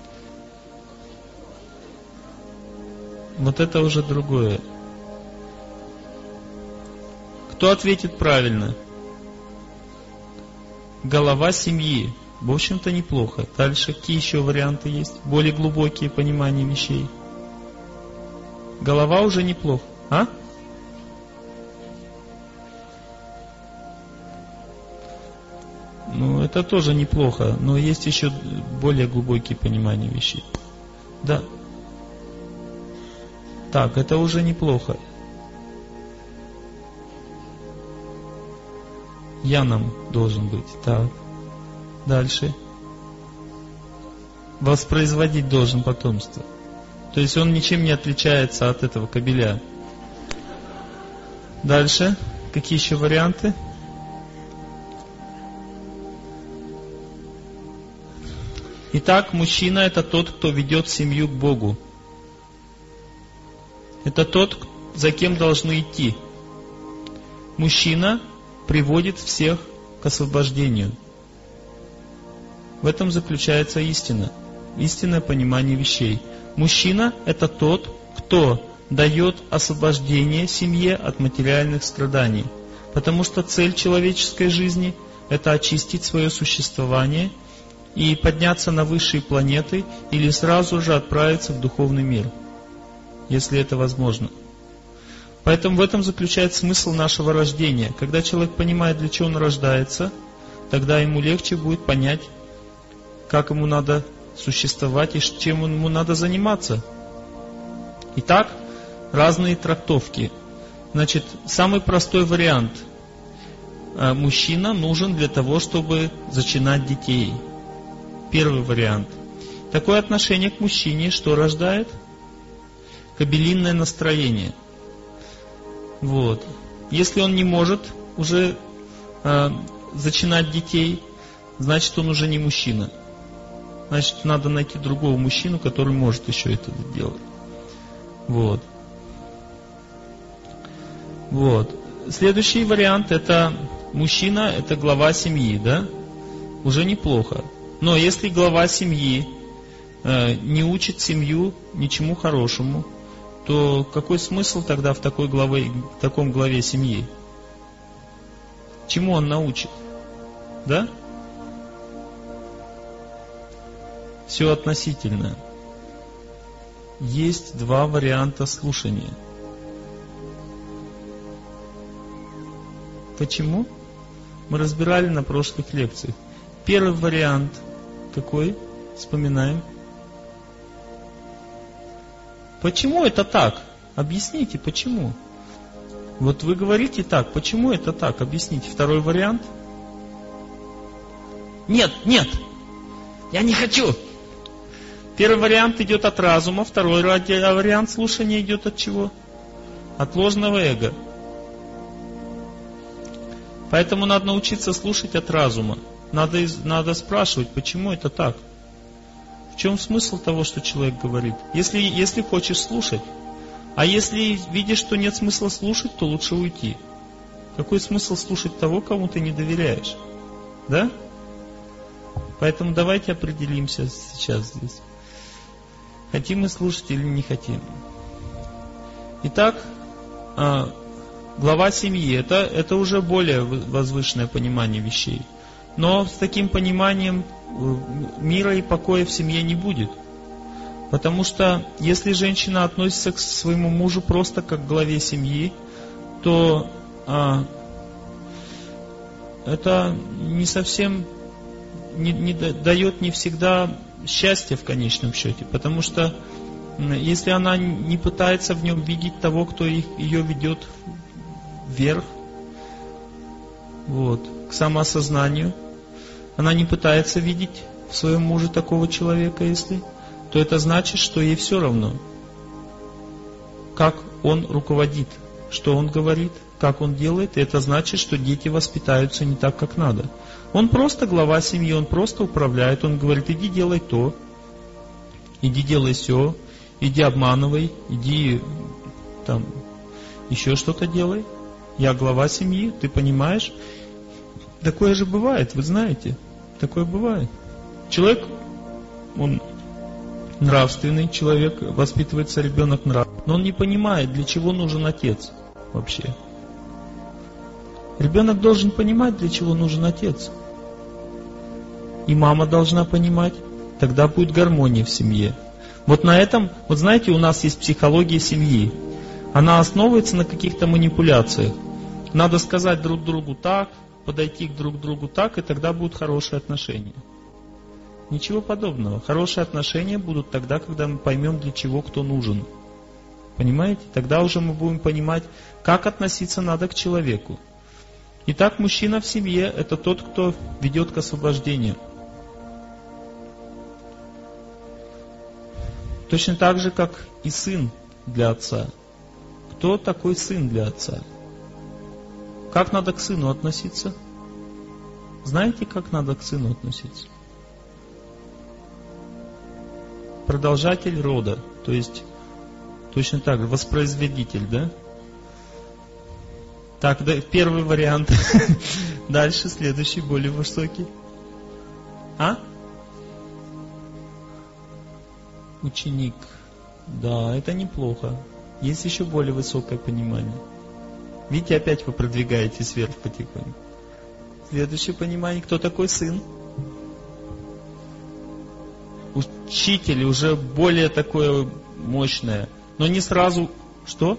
Вот это уже другое. Кто ответит правильно? Голова семьи. В общем-то неплохо. Дальше какие еще варианты есть? Более глубокие понимания вещей. Голова уже неплохо. А? Ну, это тоже неплохо, но есть еще более глубокие понимания вещей. Да. Так, это уже неплохо. Яном должен быть. Так. Дальше. Воспроизводить должен потомство. То есть он ничем не отличается от этого кобеля. Дальше. Какие еще варианты? Итак, мужчина — это тот, кто ведет семью к Богу. Это тот, за кем должны идти. Мужчина приводит всех к освобождению. В этом заключается истина. Истинное понимание вещей. Мужчина — это тот, кто дает освобождение семье от материальных страданий. Потому что цель человеческой жизни — это очистить свое существование и подняться на высшие планеты или сразу же отправиться в духовный мир, если это возможно. Поэтому в этом заключается смысл нашего рождения. Когда человек понимает, для чего он рождается, тогда ему легче будет понять, как ему надо существовать и чем ему надо заниматься. Итак, разные трактовки. Значит, самый простой вариант. Мужчина нужен для того, чтобы зачинать детей. Первый вариант. Такое отношение к мужчине что рождает? Кобелинное настроение. Вот. Если он не может уже зачинать детей, значит он уже не мужчина. Значит, надо найти другого мужчину, который может еще это делать. Вот. Вот. Следующий вариант — это мужчина, это глава семьи, да? Уже неплохо. Но если глава семьи не учит семью ничему хорошему, то какой смысл тогда в таком главе семьи? Чему он научит? Да? Все относительно. Есть два варианта слушания. Почему? Мы разбирали на прошлых лекциях. Первый вариант какой? Вспоминаем. Почему это так? Объясните, почему? Вот вы говорите так, почему это так? Объясните. Второй вариант. Нет, я не хочу. Первый вариант идет от разума, второй вариант слушания идет от чего? От ложного эго. Поэтому надо научиться слушать от разума. Надо спрашивать, почему это так? В чем смысл того, что человек говорит? Если хочешь слушать, а если видишь, что нет смысла слушать, то лучше уйти. Какой смысл слушать того, кому ты не доверяешь? Да? Поэтому давайте определимся сейчас здесь. Хотим мы слушать или не хотим. Итак, глава семьи это уже более возвышенное понимание вещей. Но с таким пониманием мира и покоя в семье не будет. Потому что если женщина относится к своему мужу просто как к главе семьи, то это не совсем не дает не всегда счастья в конечном счете. Потому что если она не пытается в нем видеть того, кто ее ведет вверх, вот, к самоосознанию. Она не пытается видеть в своем муже такого человека, если, то это значит, что ей все равно, как он руководит, что он говорит, как он делает, и это значит, что дети воспитаются не так, как надо. Он просто глава семьи, он просто управляет, он говорит: иди делай то, иди делай сё, иди обманывай, иди там еще что-то делай. Я глава семьи, ты понимаешь? Такое же бывает, вы знаете, такое бывает. Человек, он нравственный человек, воспитывается ребенок нравственный, но он не понимает, для чего нужен отец вообще. Ребенок должен понимать, для чего нужен отец. И мама должна понимать, тогда будет гармония в семье. Вот на этом, вот знаете, у нас есть психология семьи. Она основывается на каких-то манипуляциях. Надо сказать друг другу так, подойти к друг другу так, и тогда будут хорошие отношения. Ничего подобного. Хорошие отношения будут тогда, когда мы поймем, для чего кто нужен. Понимаете? Тогда уже мы будем понимать, как относиться надо к человеку. Итак, мужчина в семье – это тот, кто ведет к освобождению. Точно так же, как и сын для отца. Кто такой сын для отца? Как надо к сыну относиться? Знаете, как надо к сыну относиться? Продолжатель рода, то есть точно так же, воспроизводитель, да? Так, да, первый вариант. Дальше следующий, более высокий. Ученик. Да, это неплохо. Есть еще более высокое понимание. Видите, опять вы продвигаетесь вверх потихоньку. Следующее понимание. Кто такой сын? Учитель уже более такое мощное. Но не сразу... Что?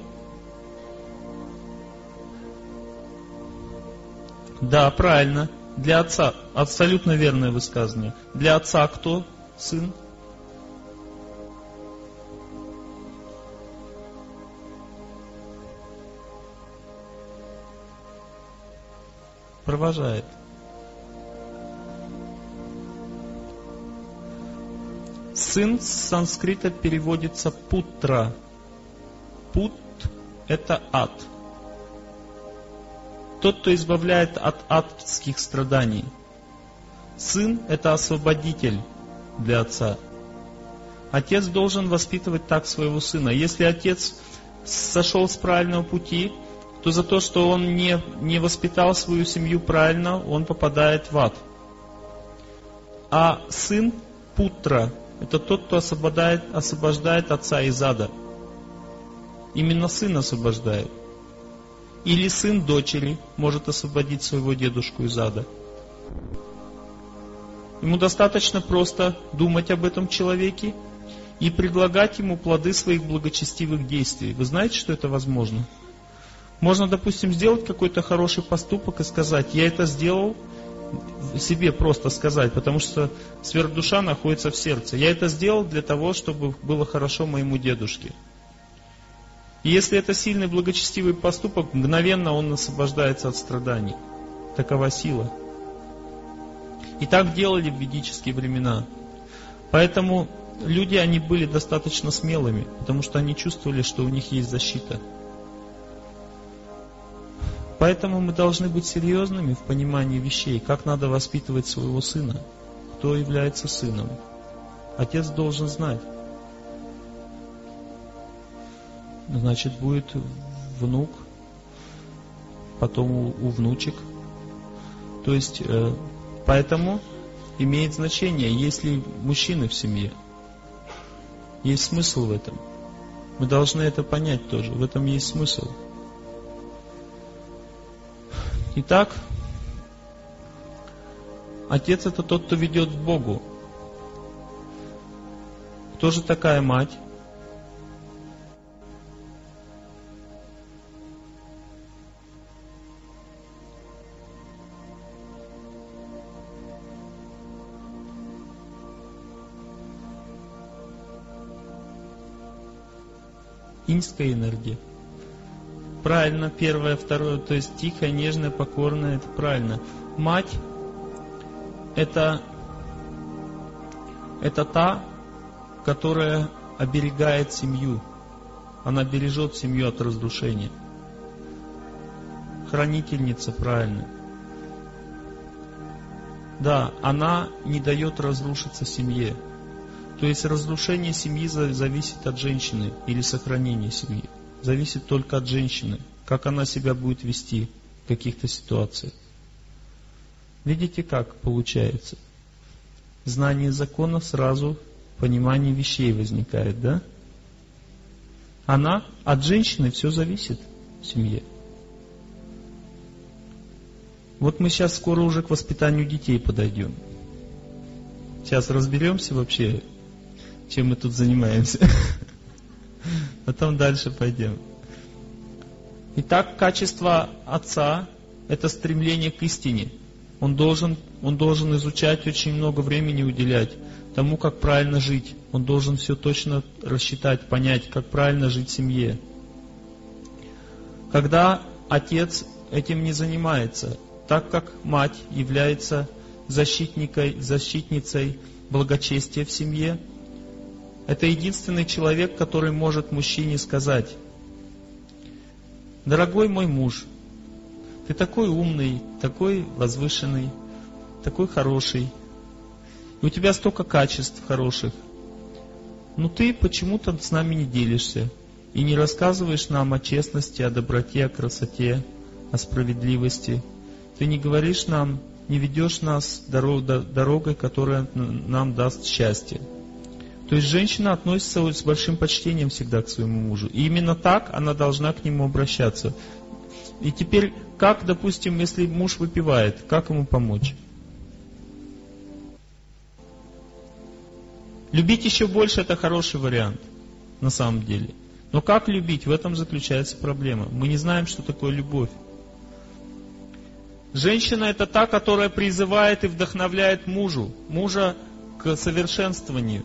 Да, правильно. Для отца. Абсолютно верное высказывание. Для отца кто сын? Провожает. Сын с санскрита переводится путра. Пут – это ад. Тот, кто избавляет от адских страданий. Сын – это освободитель для отца. Отец должен воспитывать так своего сына. Если отец сошел с правильного пути, то за то, что он не воспитал свою семью правильно, он попадает в ад. А сын путра – это тот, кто освобождает отца из ада. Именно сын освобождает. Или сын дочери может освободить своего дедушку из ада. Ему достаточно просто думать об этом человеке и предлагать ему плоды своих благочестивых действий. Вы знаете, что это возможно? Можно, допустим, сделать какой-то хороший поступок и сказать: я это сделал, себе просто сказать, потому что сверхдуша находится в сердце. Я это сделал для того, чтобы было хорошо моему дедушке. И если это сильный благочестивый поступок, мгновенно он освобождается от страданий. Такова сила. И так делали в ведические времена. Поэтому люди, они были достаточно смелыми, потому что они чувствовали, что у них есть защита. Поэтому мы должны быть серьезными в понимании вещей, как надо воспитывать своего сына, кто является сыном. Отец должен знать. Значит, будет внук, потом у внучек. То есть, поэтому имеет значение, есть ли мужчины в семье. Есть смысл в этом. Мы должны это понять тоже. В этом есть смысл. Итак, отец — это тот, кто ведет к Богу. Кто же такая мать? Иньская энергия. Правильно, первое, второе, то есть тихая, нежная, покорная, это правильно. Мать это та, которая оберегает семью. Она бережет семью от разрушения. Хранительница, правильно. Да, она не дает разрушиться семье. То есть разрушение семьи зависит от женщины или сохранение семьи. Зависит только от женщины, как она себя будет вести в каких-то ситуациях. Видите, как получается? Знание законов сразу понимание вещей возникает, да? От женщины все зависит в семье. Вот мы сейчас скоро уже к воспитанию детей подойдем. Сейчас разберемся вообще, чем мы тут занимаемся. Потом дальше пойдем. Итак, качество отца – это стремление к истине. Он должен изучать, очень много времени уделять тому, как правильно жить. Он должен все точно рассчитать, понять, как правильно жить в семье. Когда отец этим не занимается, так как мать является защитницей благочестия в семье, это единственный человек, который может мужчине сказать: «Дорогой мой муж, ты такой умный, такой возвышенный, такой хороший, и у тебя столько качеств хороших, но ты почему-то с нами не делишься и не рассказываешь нам о честности, о доброте, о красоте, о справедливости. Ты не говоришь нам, не ведешь нас дорогой, которая нам даст счастье». То есть женщина относится с большим почтением всегда к своему мужу. И именно так она должна к нему обращаться. И теперь, как, допустим, если муж выпивает, как ему помочь? Любить еще больше — это хороший вариант, на самом деле. Но как любить? В этом заключается проблема. Мы не знаем, что такое любовь. Женщина — это та, которая призывает и вдохновляет мужа к совершенствованию.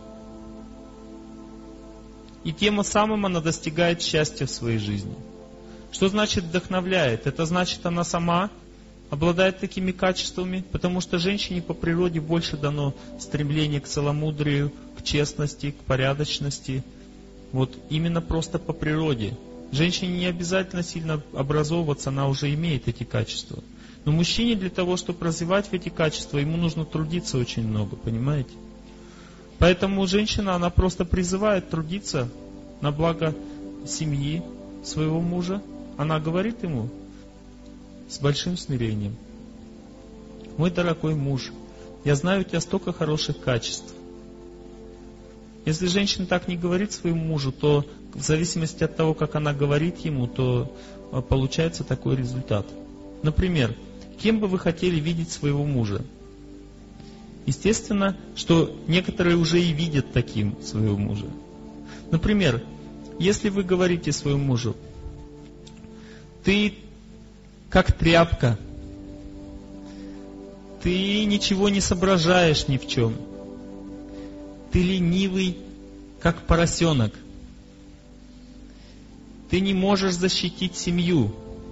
И тем самым она достигает счастья в своей жизни. Что значит вдохновляет? Это значит, она сама обладает такими качествами, потому что женщине по природе больше дано стремление к целомудрию, к честности, к порядочности. Вот именно просто по природе. Женщине не обязательно сильно образовываться, она уже имеет эти качества. Но мужчине для того, чтобы развивать эти качества, ему нужно трудиться очень много, понимаете? Поэтому женщина, она просто призывает трудиться на благо семьи своего мужа. Она говорит ему с большим смирением: «Мой дорогой муж, я знаю у тебя столько хороших качеств». Если женщина так не говорит своему мужу, то в зависимости от того, как она говорит ему, то получается такой результат. Например, кем бы вы хотели видеть своего мужа? Естественно, что некоторые уже и видят таким своего мужа. Например, если вы говорите своему мужу: «Ты как тряпка, ты ничего не соображаешь ни в чем, ты ленивый, как поросенок, ты не можешь защитить семью,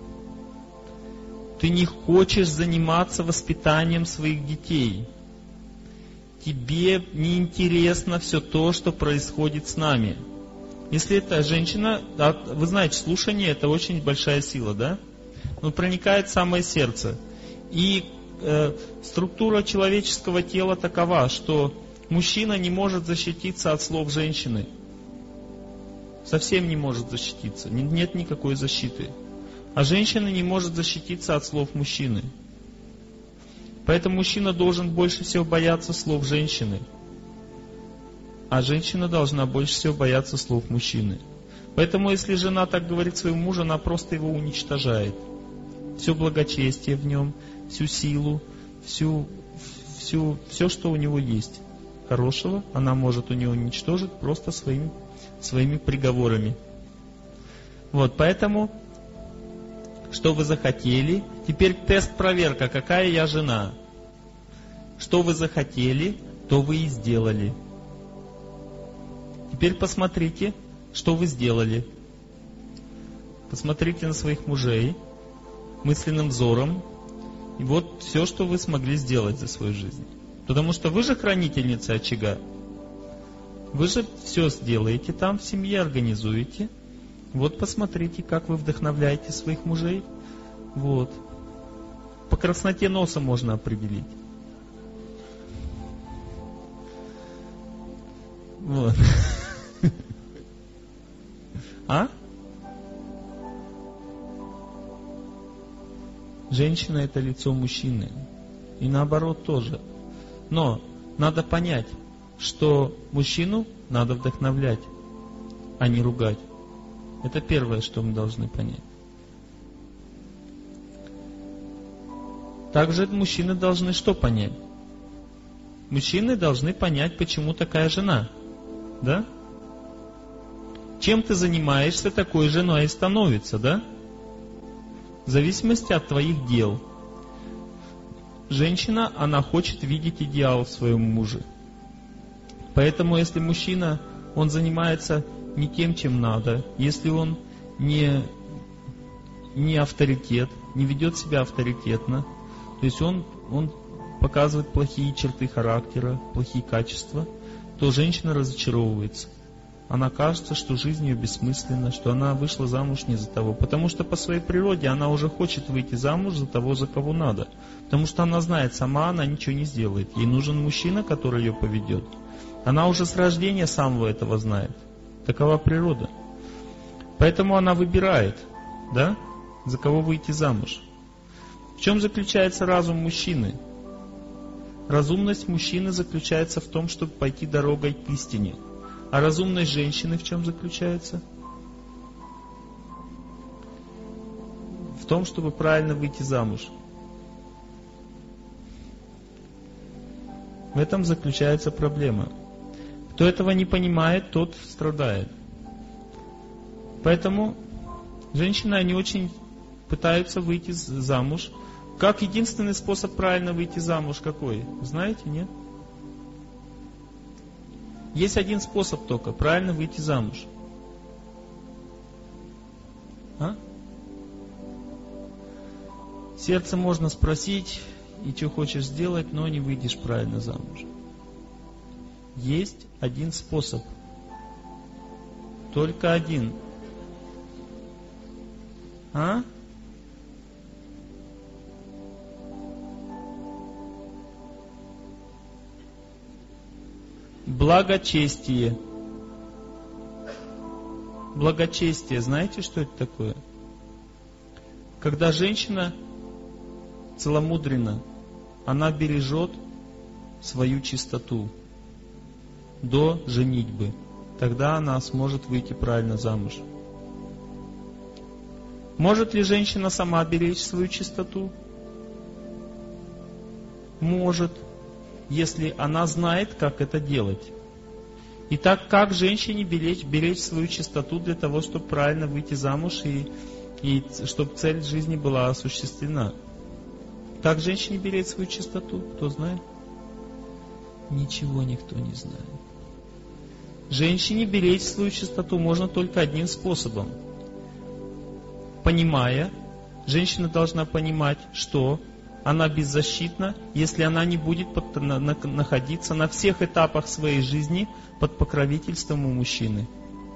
ты не хочешь заниматься воспитанием своих детей, тебе неинтересно все то, что происходит с нами». Если это женщина, вы знаете, слушание — это очень большая сила, да? Но проникает в самое сердце. И структура человеческого тела такова, что мужчина не может защититься от слов женщины. Совсем не может защититься. Нет никакой защиты. А женщина не может защититься от слов мужчины. Поэтому мужчина должен больше всего бояться слов женщины. А женщина должна больше всего бояться слов мужчины. Поэтому, если жена так говорит своему мужу, она просто его уничтожает. Все благочестие в нем, всю силу, все, что у него есть хорошего, она может у него уничтожить просто своими приговорами. Вот, поэтому, что вы захотели? Теперь тест-проверка, какая я жена. Что вы захотели, то вы и сделали. Теперь посмотрите, что вы сделали. Посмотрите на своих мужей мысленным взором. И вот все, что вы смогли сделать за свою жизнь. Потому что вы же хранительница очага. Вы же все сделаете там, в семье организуете. Вот посмотрите, как вы вдохновляете своих мужей. Вот. По красноте носа можно определить. Вот. А? Женщина — это лицо мужчины. И наоборот тоже. Но надо понять, что мужчину надо вдохновлять, а не ругать. Это первое, что мы должны понять. Также мужчины должны что понять? Мужчины должны понять, почему такая жена. Да? Чем ты занимаешься, такой женой и становится, да? В зависимости от твоих дел. Женщина, она хочет видеть идеал в своем муже. Поэтому, если мужчина, он занимается не тем, чем надо, если он не авторитет, не ведет себя авторитетно, то есть он показывает плохие черты характера, плохие качества, то женщина разочаровывается. Она кажется, что жизнь ее бессмысленна, что она вышла замуж не за того. Потому что по своей природе она уже хочет выйти замуж за того, за кого надо. Потому что она знает, сама она ничего не сделает. Ей нужен мужчина, который ее поведет. Она уже с рождения самого этого знает. Такова природа. Поэтому она выбирает, да, за кого выйти замуж. В чем заключается разум мужчины? Разумность мужчины заключается в том, чтобы пойти дорогой к истине. А разумность женщины в чем заключается? В том, чтобы правильно выйти замуж. В этом заключается проблема. Кто этого не понимает, тот страдает. Поэтому женщины, они очень пытаются выйти замуж. Как единственный способ правильно выйти замуж какой? Знаете, нет? Есть один способ только, правильно выйти замуж. А? Сердце можно спросить, и что хочешь сделать, но не выйдешь правильно замуж. Есть один способ. Только один. А? Благочестие. Благочестие, знаете, что это такое? Когда женщина целомудренна, она бережет свою чистоту до женитьбы. Тогда она сможет выйти правильно замуж. Может ли женщина сама беречь свою чистоту? Может, если она знает, как это делать. Итак, как женщине беречь свою чистоту для того, чтобы правильно выйти замуж и чтобы цель жизни была осуществлена? Как женщине беречь свою чистоту? Кто знает? Ничего никто не знает. Женщине беречь свою чистоту можно только одним способом. Понимая, женщина должна понимать, что она беззащитна, если она не будет находиться на всех этапах своей жизни под покровительством у мужчины.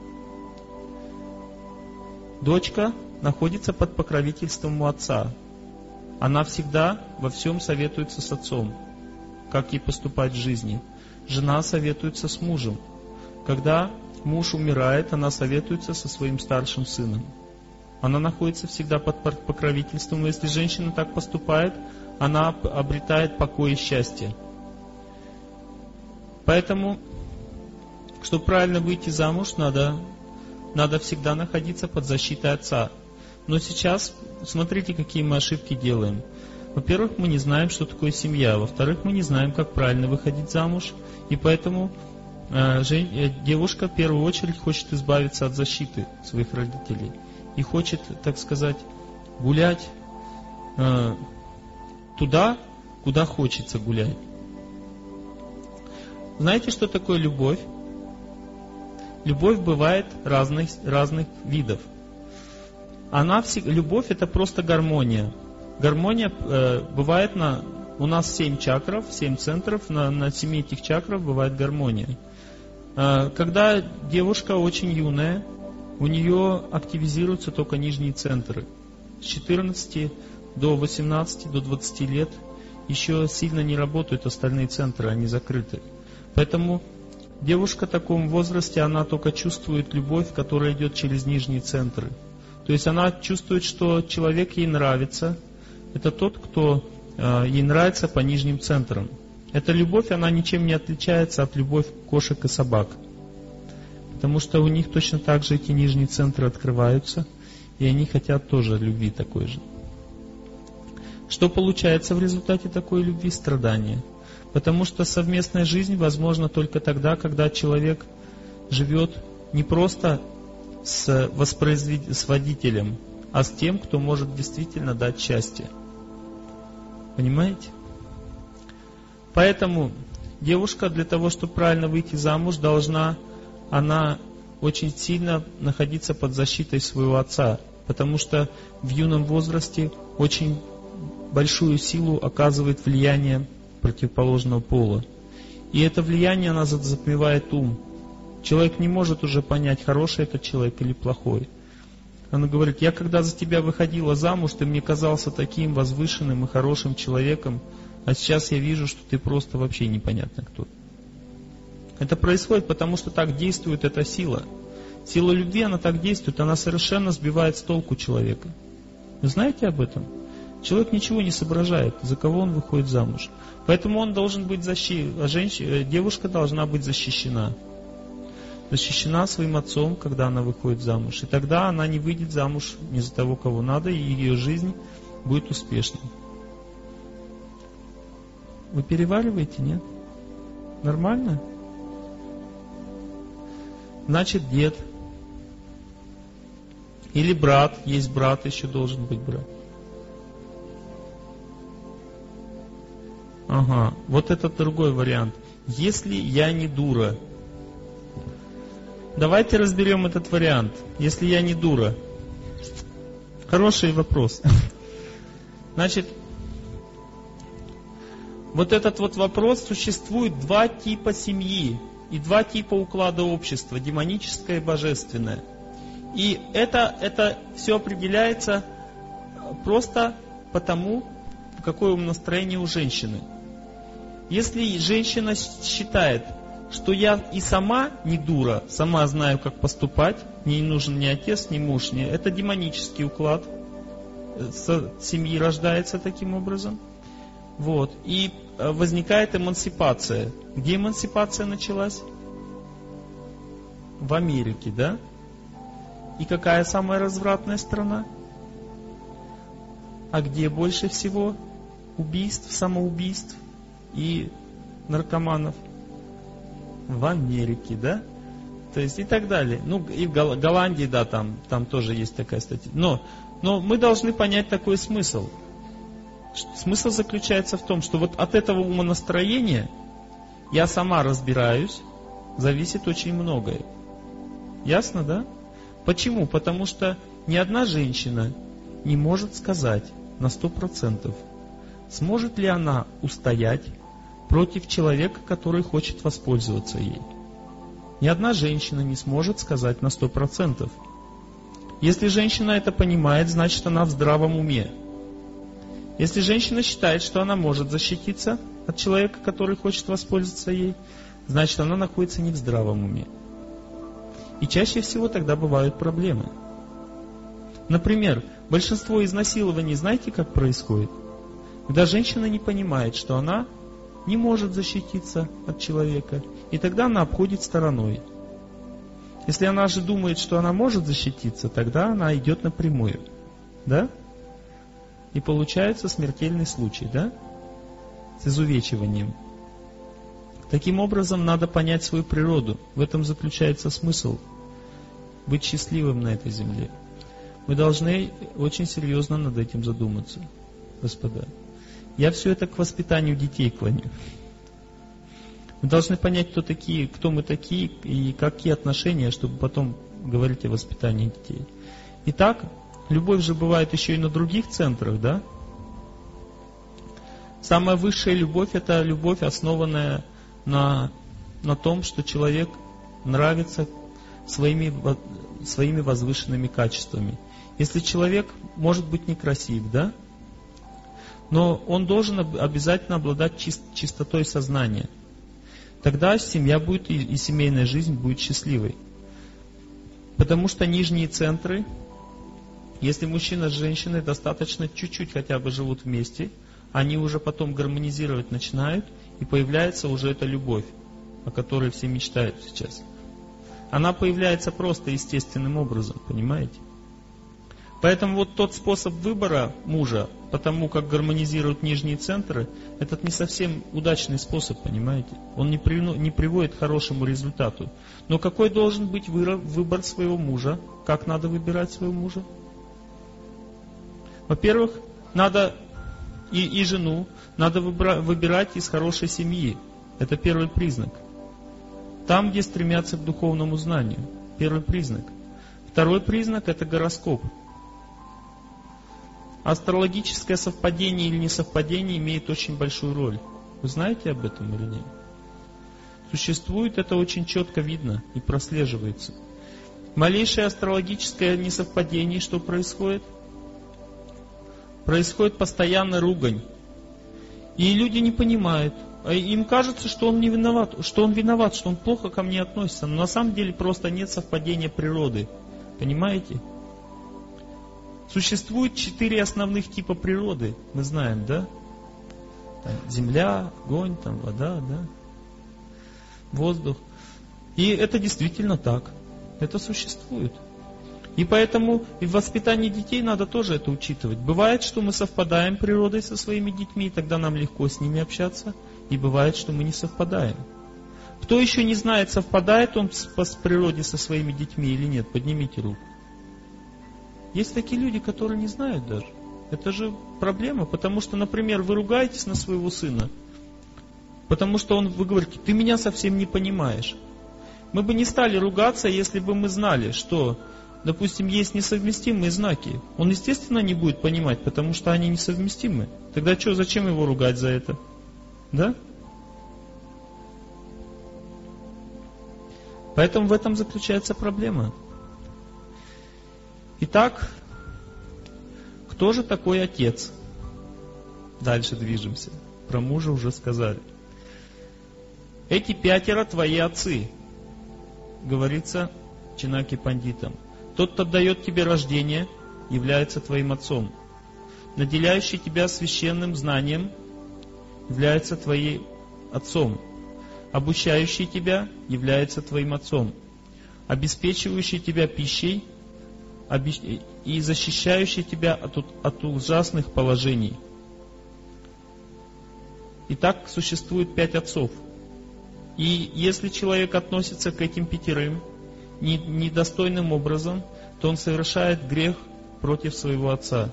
Дочка находится под покровительством у отца. Она всегда во всем советуется с отцом, как ей поступать в жизни. Жена советуется с мужем. Когда муж умирает, она советуется со своим старшим сыном. Она находится всегда под покровительством. Но если женщина так поступает, она обретает покой и счастье. Поэтому, чтобы правильно выйти замуж, надо всегда находиться под защитой отца. Но сейчас, смотрите, какие мы ошибки делаем. Во-первых, мы не знаем, что такое семья. Во-вторых, мы не знаем, как правильно выходить замуж. И поэтому девушка в первую очередь хочет избавиться от защиты своих родителей. И хочет, так сказать, гулять туда, куда хочется гулять. Знаете, что такое любовь? Любовь бывает разных видов. Любовь — это просто гармония. Гармония бывает у нас 7 чакров, 7 центров, на 7 этих чакрав бывает гармония. Когда девушка очень юная, у нее активизируются только нижние центры. С 14 до 18, до 20 лет еще сильно не работают остальные центры, они закрыты. Поэтому девушка в таком возрасте, она только чувствует любовь, которая идет через нижние центры. То есть она чувствует, что человек ей нравится. Это тот, кто ей нравится по нижним центрам. Эта любовь, она ничем не отличается от любви кошек и собак. Потому что у них точно так же эти нижние центры открываются, и они хотят тоже любви такой же. Что получается в результате такой любви? Страдания. Потому что совместная жизнь возможна только тогда, когда человек живет не просто с водителем, а с тем, кто может действительно дать счастье. Понимаете? Поэтому девушка для того, чтобы правильно выйти замуж, она очень сильно находиться под защитой своего отца, потому что в юном возрасте очень большую силу оказывает влияние противоположного пола. И это влияние, оно затмевает ум. Человек не может уже понять, хороший это человек или плохой. Она говорит: я когда за тебя выходила замуж, ты мне казался таким возвышенным и хорошим человеком, а сейчас я вижу, что ты просто вообще непонятно кто. Это происходит потому, что так действует эта сила. Сила любви, она так действует, она совершенно сбивает с толку человека. Вы знаете об этом? Человек ничего не соображает, за кого он выходит замуж. Поэтому он должен быть защищен, девушка должна быть защищена. Защищена своим отцом, когда она выходит замуж. И тогда она не выйдет замуж не за того, кого надо, и ее жизнь будет успешной. Вы перевариваете, нет? Нормально? Значит, дед. Или брат. Есть брат, еще должен быть брат. Ага, вот это другой вариант. Если я не дура. Давайте разберем этот вариант. Если я не дура. Хороший вопрос. Значит, вот этот вот вопрос, существует 2 типа семьи и 2 типа уклада общества, демоническое и божественное. И это все определяется просто потому, какое настроение у женщины. Если женщина считает, что я и сама не дура, сама знаю, как поступать, мне не нужен ни отец, ни муж, это демонический уклад, с семьи рождается таким образом. Вот. И возникает эмансипация. Где эмансипация началась? В Америке, да? И какая самая развратная страна? А где больше всего убийств, самоубийств и наркоманов? В Америке, да? То есть и так далее. Ну, и в Голландии, да, там тоже есть такая статья. Но мы должны понять такой смысл. Смысл заключается в том, что вот от этого умонастроения я сама разбираюсь, зависит очень многое. Ясно, да? Почему? Потому что ни одна женщина не может сказать на 100%, сможет ли она устоять против человека, который хочет воспользоваться ей. Ни одна женщина не сможет сказать на 100%. Если женщина это понимает, значит она в здравом уме. Если женщина считает, что она может защититься от человека, который хочет воспользоваться ей, значит она находится не в здравом уме. И чаще всего тогда бывают проблемы. Например, большинство изнасилований, знаете, как происходит? Когда женщина не понимает, что она не может защититься от человека, и тогда она обходит стороной. Если она же думает, что она может защититься, тогда она идет напрямую. Да? И получается смертельный случай, да? С изувечиванием. Таким образом, надо понять свою природу. В этом заключается смысл. Быть счастливым на этой земле. Мы должны очень серьезно над этим задуматься, господа. Я все это к воспитанию детей клоню. Мы должны понять, кто мы такие и какие отношения, чтобы потом говорить о воспитании детей. Итак, любовь же бывает еще и на других центрах, да? Самая высшая любовь — это любовь, основанная на том, что человек нравится своими возвышенными качествами. Если человек может быть некрасив, да? Но он должен обязательно обладать чистотой сознания. Тогда семья будет и семейная жизнь будет счастливой. Потому что нижние центры, если мужчина с женщиной достаточно чуть-чуть хотя бы живут вместе, они уже потом гармонизировать начинают, и появляется уже эта любовь, о которой все мечтают сейчас. Она появляется просто естественным образом, понимаете? Поэтому вот тот способ выбора мужа, потому как гармонизируют нижние центры, этот не совсем удачный способ, понимаете? Он не приводит к хорошему результату. Но какой должен быть выбор своего мужа? Как надо выбирать своего мужа? Во-первых, надо и жену надо выбирать из хорошей семьи. Это первый признак. Там, где стремятся к духовному знанию. Первый признак. Второй признак — это гороскоп. Астрологическое совпадение или несовпадение имеет очень большую роль. Вы знаете об этом или нет? Существует, это очень четко видно и прослеживается. Малейшее астрологическое несовпадение, что происходит? Происходит постоянно ругань. И люди не понимают. Им кажется, что он не виноват, что он плохо ко мне относится. Но на самом деле просто нет совпадения природы. Понимаете? Существует 4 основных типа природы, мы знаем, да? Там земля, огонь, там вода, да? Воздух. И это действительно так. Это существует. И поэтому и в воспитании детей надо тоже это учитывать. Бывает, что мы совпадаем природой со своими детьми, и тогда нам легко с ними общаться. И бывает, что мы не совпадаем. Кто еще не знает, совпадает он по природе со своими детьми или нет? Поднимите руку. Есть такие люди, которые не знают даже. Это же проблема, потому что, например, вы ругаетесь на своего сына, потому что вы говорите, ты меня совсем не понимаешь. Мы бы не стали ругаться, если бы мы знали, что, допустим, есть несовместимые знаки. Он, естественно, не будет понимать, потому что они несовместимы. Тогда что, зачем его ругать за это? Да? Поэтому в этом заключается проблема. Итак, кто же такой отец? Дальше движемся. Про мужа уже сказали. Эти 5 твои отцы, говорится Чинаки Пандитам. Тот, кто дает тебе рождение, является твоим отцом. Наделяющий тебя священным знанием, является твоим отцом. Обучающий тебя является твоим отцом. Обеспечивающий тебя пищей и защищающий тебя от ужасных положений. Итак, существует 5 отцов. И если человек относится к этим 5 недостойным образом, то он совершает грех против своего отца.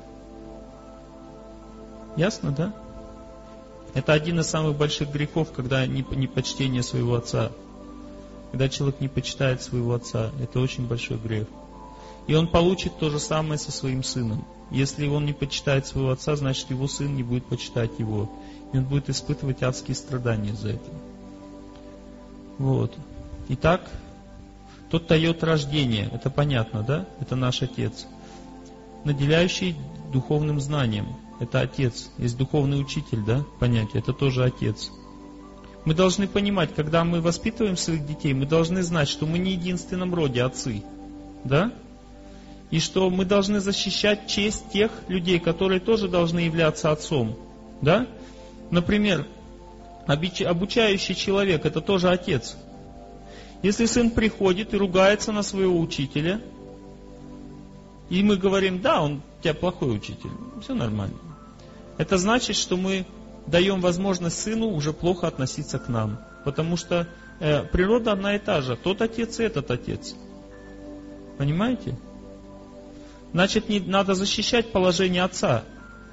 Ясно, да? Это один из самых больших грехов, когда непочтение своего отца. Когда человек не почитает своего отца, это очень большой грех. И он получит то же самое со своим сыном. Если он не почитает своего отца, значит его сын не будет почитать его. И он будет испытывать адские страдания за это. Вот. Итак, тот дает рождение. Это понятно, да? Это наш отец. Наделяющий духовным знанием. Это отец. Есть духовный учитель, да? Понятие. Это тоже отец. Мы должны понимать, когда мы воспитываем своих детей, мы должны знать, что мы не в единственном роде отцы. Да? И что мы должны защищать честь тех людей, которые тоже должны являться отцом. Да? Например, обучающий человек – это тоже отец. Если сын приходит и ругается на своего учителя, и мы говорим, да, он у тебя плохой учитель, все нормально. Это значит, что мы даем возможность сыну уже плохо относиться к нам. Потому что природа одна и та же. Тот отец и этот отец. Понимаете? Значит, надо защищать положение отца.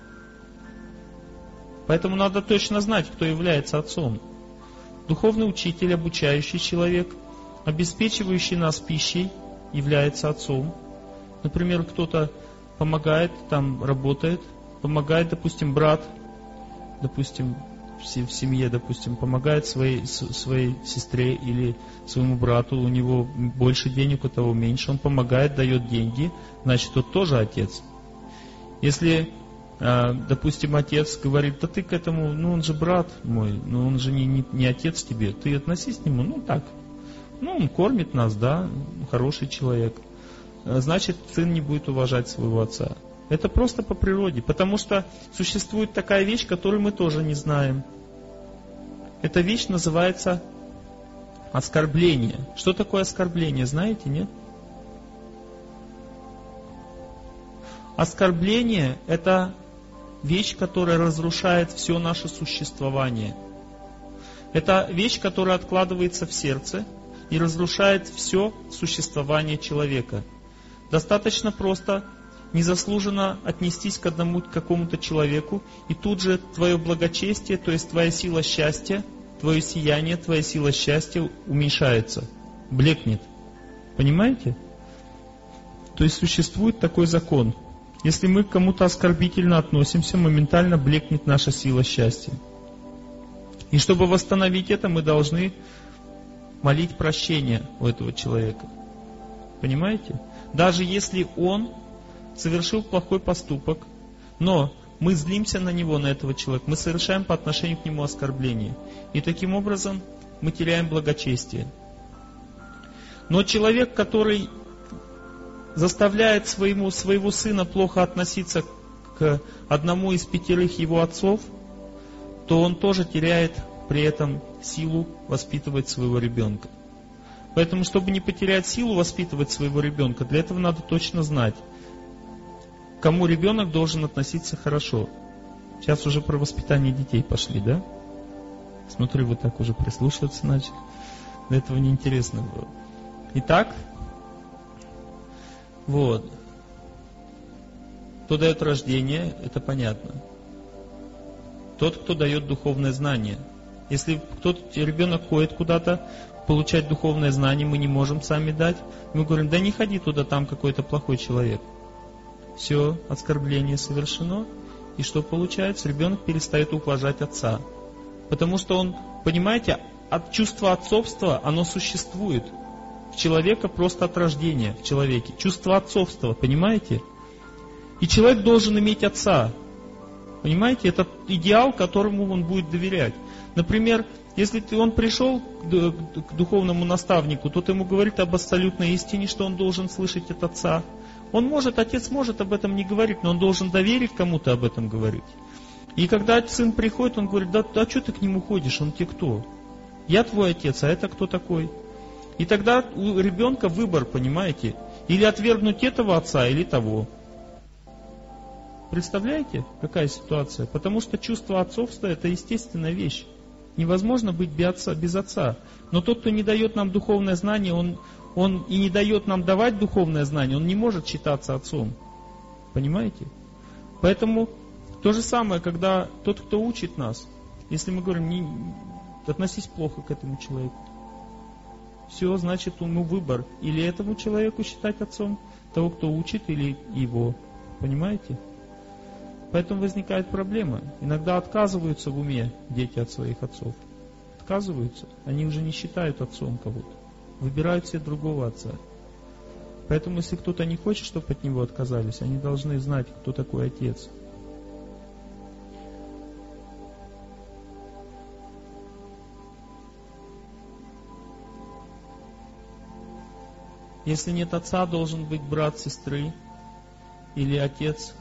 Поэтому надо точно знать, кто является отцом. Духовный учитель, обучающий человек, обеспечивающий нас пищей, является отцом. Например, кто-то помогает, там работает, помогает, допустим, брат, допустим, в семье, допустим, помогает своей сестре или своему брату, у него больше денег, у того меньше, он помогает, дает деньги, значит, тот тоже отец. Если, допустим, отец говорит, да ты к этому, ну он же брат мой, ну он же не отец тебе, ты относись к нему, ну так, ну он кормит нас, да, хороший человек, значит, сын не будет уважать своего отца. Это просто по природе, потому что существует такая вещь, которую мы тоже не знаем. Эта вещь называется оскорбление. Что такое оскорбление, знаете, нет? Оскорбление – это вещь, которая разрушает все наше существование. Это вещь, которая откладывается в сердце и разрушает все существование человека. Достаточно просто незаслуженно отнестись к какому-то человеку, и тут же твое благочестие, то есть твоя сила счастья, твое сияние, твоя сила счастья уменьшается, блекнет. Понимаете? То есть существует такой закон. Если мы к кому-то оскорбительно относимся, моментально блекнет наша сила счастья. И чтобы восстановить это, мы должны молить прощения у этого человека. Понимаете? Даже если он совершил плохой поступок, но мы злимся на него, на этого человека, мы совершаем по отношению к нему оскорбление. И таким образом мы теряем благочестие. Но человек, который заставляет своего сына плохо относиться к одному из 5 его отцов, то он тоже теряет при этом силу воспитывать своего ребенка. Поэтому, чтобы не потерять силу воспитывать своего ребенка, для этого надо точно знать, к кому ребенок должен относиться хорошо. Сейчас уже про воспитание детей пошли, да? Смотрю, вы так уже прислушиваться начали. До этого неинтересно было. Итак, вот. Кто дает рождение, это понятно. Тот, кто дает духовное знание. Если ребенок ходит куда-то, получать духовное знание мы не можем сами дать, мы говорим, да не ходи туда, там какой-то плохой человек. Все, оскорбление совершено. И что получается? Ребенок перестает уважать отца. Потому что он, понимаете, от чувства отцовства, оно существует. В человека просто от рождения, в человеке. Чувство отцовства, понимаете? И человек должен иметь отца. Понимаете? Это идеал, которому он будет доверять. Например, если он пришел к духовному наставнику, тот ему говорит об абсолютной истине, что он должен слышать от отца. Отец может об этом не говорить, но он должен доверить кому-то об этом говорить. И когда сын приходит, он говорит, да что ты к нему ходишь, он тебе кто? Я твой отец, а это кто такой? И тогда у ребенка выбор, понимаете? Или отвергнуть этого отца, или того. Представляете, какая ситуация? Потому что чувство отцовства – это естественная вещь. Невозможно быть без отца. Но тот, кто не дает нам духовное знание, он и не дает нам давать духовное знание, он не может считаться отцом. Понимаете? Поэтому то же самое, когда тот, кто учит нас, если мы говорим, относись плохо к этому человеку, все, значит, ему выбор. Или этому человеку считать отцом, того, кто учит, или его. Понимаете? Поэтому возникает проблема. Иногда отказываются в уме дети от своих отцов. Отказываются. Они уже не считают отцом кого-то. Выбирают себе другого отца. Поэтому, если кто-то не хочет, чтобы от него отказались, они должны знать, кто такой отец. Если нет отца, должен быть брат сестры или отец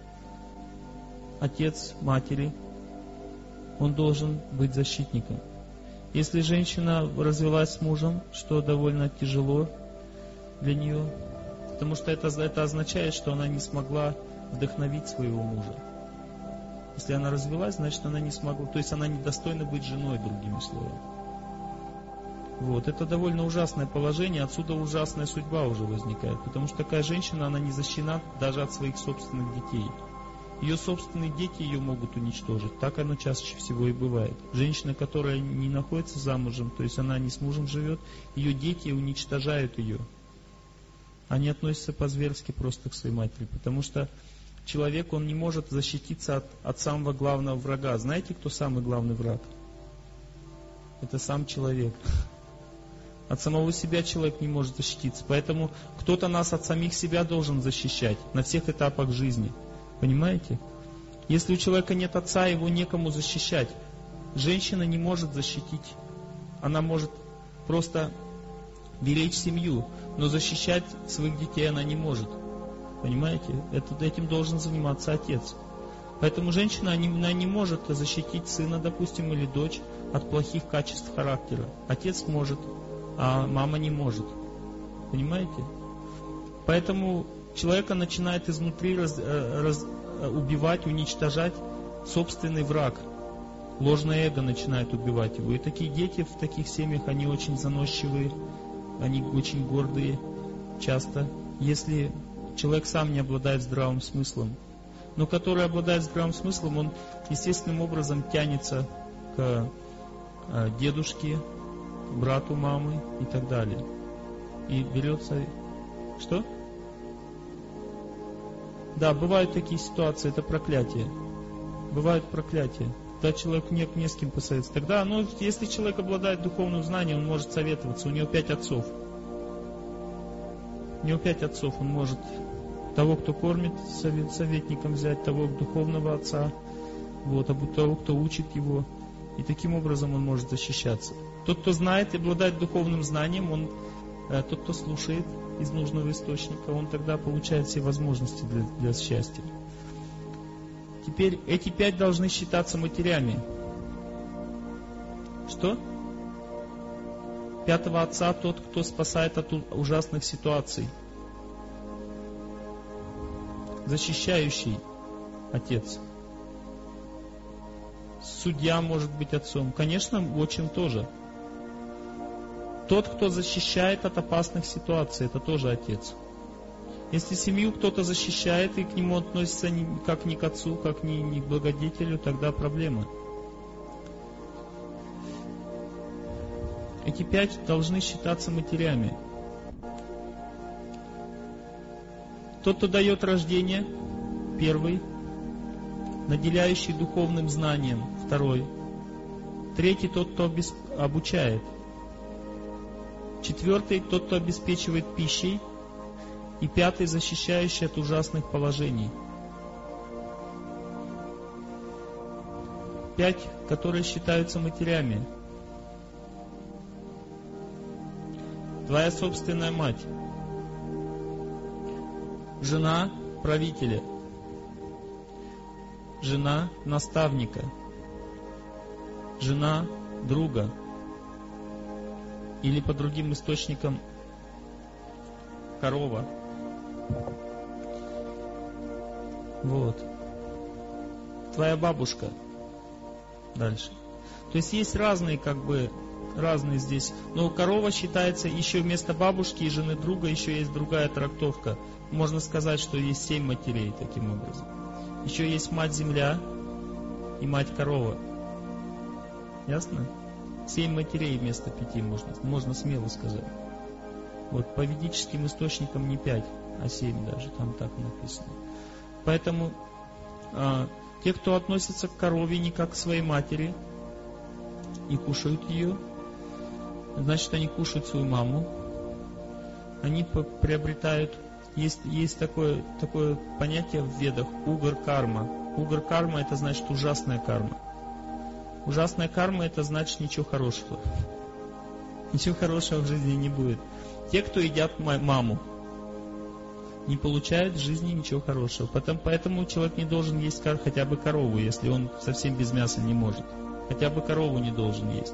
матери. Он должен быть защитником. Если женщина развелась с мужем, что довольно тяжело для нее, потому что это означает, что она не смогла вдохновить своего мужа. Если она развелась, значит она не смогла, то есть она недостойна быть женой, другими словами. Вот, это довольно ужасное положение, отсюда ужасная судьба уже возникает, потому что такая женщина, она не защищена даже от своих собственных детей. Ее собственные дети ее могут уничтожить. Так оно чаще всего и бывает. Женщина, которая не находится замужем, то есть она не с мужем живет, ее дети уничтожают ее. Они относятся по-зверски просто к своей матери, потому что человек, он не может защититься от самого главного врага. Знаете, кто самый главный враг? Это сам человек. От самого себя человек не может защититься. Поэтому кто-то нас от самих себя должен защищать на всех этапах жизни. Понимаете? Если у человека нет отца, его некому защищать. Женщина не может защитить. Она может просто беречь семью, но защищать своих детей она не может. Понимаете? Этим должен заниматься отец. Поэтому женщина она не может защитить сына, допустим, или дочь от плохих качеств характера. Отец может, а мама не может. Понимаете? Поэтому человека начинает изнутри убивать, уничтожать собственный враг. Ложное эго начинает убивать его. И такие дети в таких семьях, они очень заносчивые, они очень гордые часто. Если человек сам не обладает здравым смыслом, но который обладает здравым смыслом, он естественным образом тянется к дедушке, брату мамы и так далее. И берется... Что? Да, бывают такие ситуации, это проклятие. Бывают проклятия. Когда человек не с кем посоветоваться. Тогда, если человек обладает духовным знанием, он может советоваться. У него 5 отцов. У него 5 отцов. Он может того, кто кормит, советником взять, того духовного отца, того, кто учит его. И таким образом он может защищаться. Тот, кто знает и обладает духовным знанием, тот, кто слушает из нужного источника, он тогда получает все возможности для счастья. Теперь эти 5 должны считаться матерями. Что? 5-го отца тот, кто спасает от ужасных ситуаций. Защищающий отец. Судья может быть отцом. Конечно, отчим тоже. Тот, кто защищает от опасных ситуаций, это тоже отец. Если семью кто-то защищает и к нему относится как ни к отцу, как ни к благодетелю, тогда проблема. Эти 5 должны считаться матерями. Тот, кто дает рождение, первый. Наделяющий духовным знанием, второй. Третий, тот, кто обучает. Четвертый, тот, кто обеспечивает пищей. И 5, защищающий от ужасных положений. 5, которые считаются матерями. Твоя собственная мать. Жена правителя. Жена наставника. Жена друга. Или по другим источникам корова. Твоя бабушка. Дальше. То есть есть разные здесь. Но корова считается еще вместо бабушки и жены друга, еще есть другая трактовка. Можно сказать, что есть 7 матерей таким образом. Еще есть мать-земля и мать-корова. Ясно? 7 матерей вместо 5 можно смело сказать. По ведическим источникам не 5, а 7 даже, там так написано. Поэтому те, кто относится к корове не как к своей матери и кушают ее, значит, они кушают свою маму. Они приобретают... Есть такое понятие в ведах — угар-карма. Угар-карма — это значит ужасная карма. Ужасная карма — это значит ничего хорошего. Ничего хорошего в жизни не будет. Те, кто едят маму, не получают в жизни ничего хорошего. Поэтому человек не должен есть хотя бы корову, если он совсем без мяса не может. Хотя бы корову не должен есть.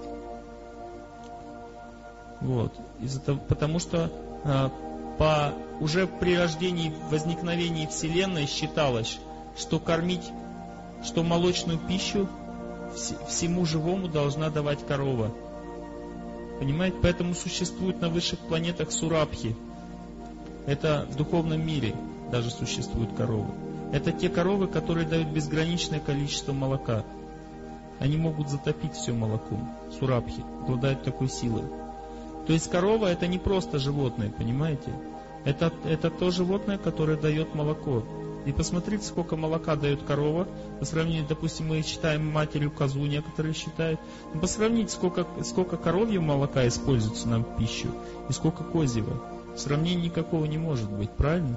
Потому что уже при рождении, возникновении Вселенной считалось, что молочную пищу всему живому должна давать корова. Понимаете? Поэтому существуют на высших планетах сурабхи. Это в духовном мире даже существуют коровы. Это те коровы, которые дают безграничное количество молока. Они могут затопить все молоком. Сурабхи обладают такой силой. То есть корова — это не просто животное, понимаете? Это то животное, которое дает молоко. И посмотрите, сколько молока дает корова. По сравнению, допустим, мы считаем матерью козу, некоторые считают. Но посравните, сколько коровьего молока используется нам в пищу и сколько козьего. Сравнения никакого не может быть, правильно?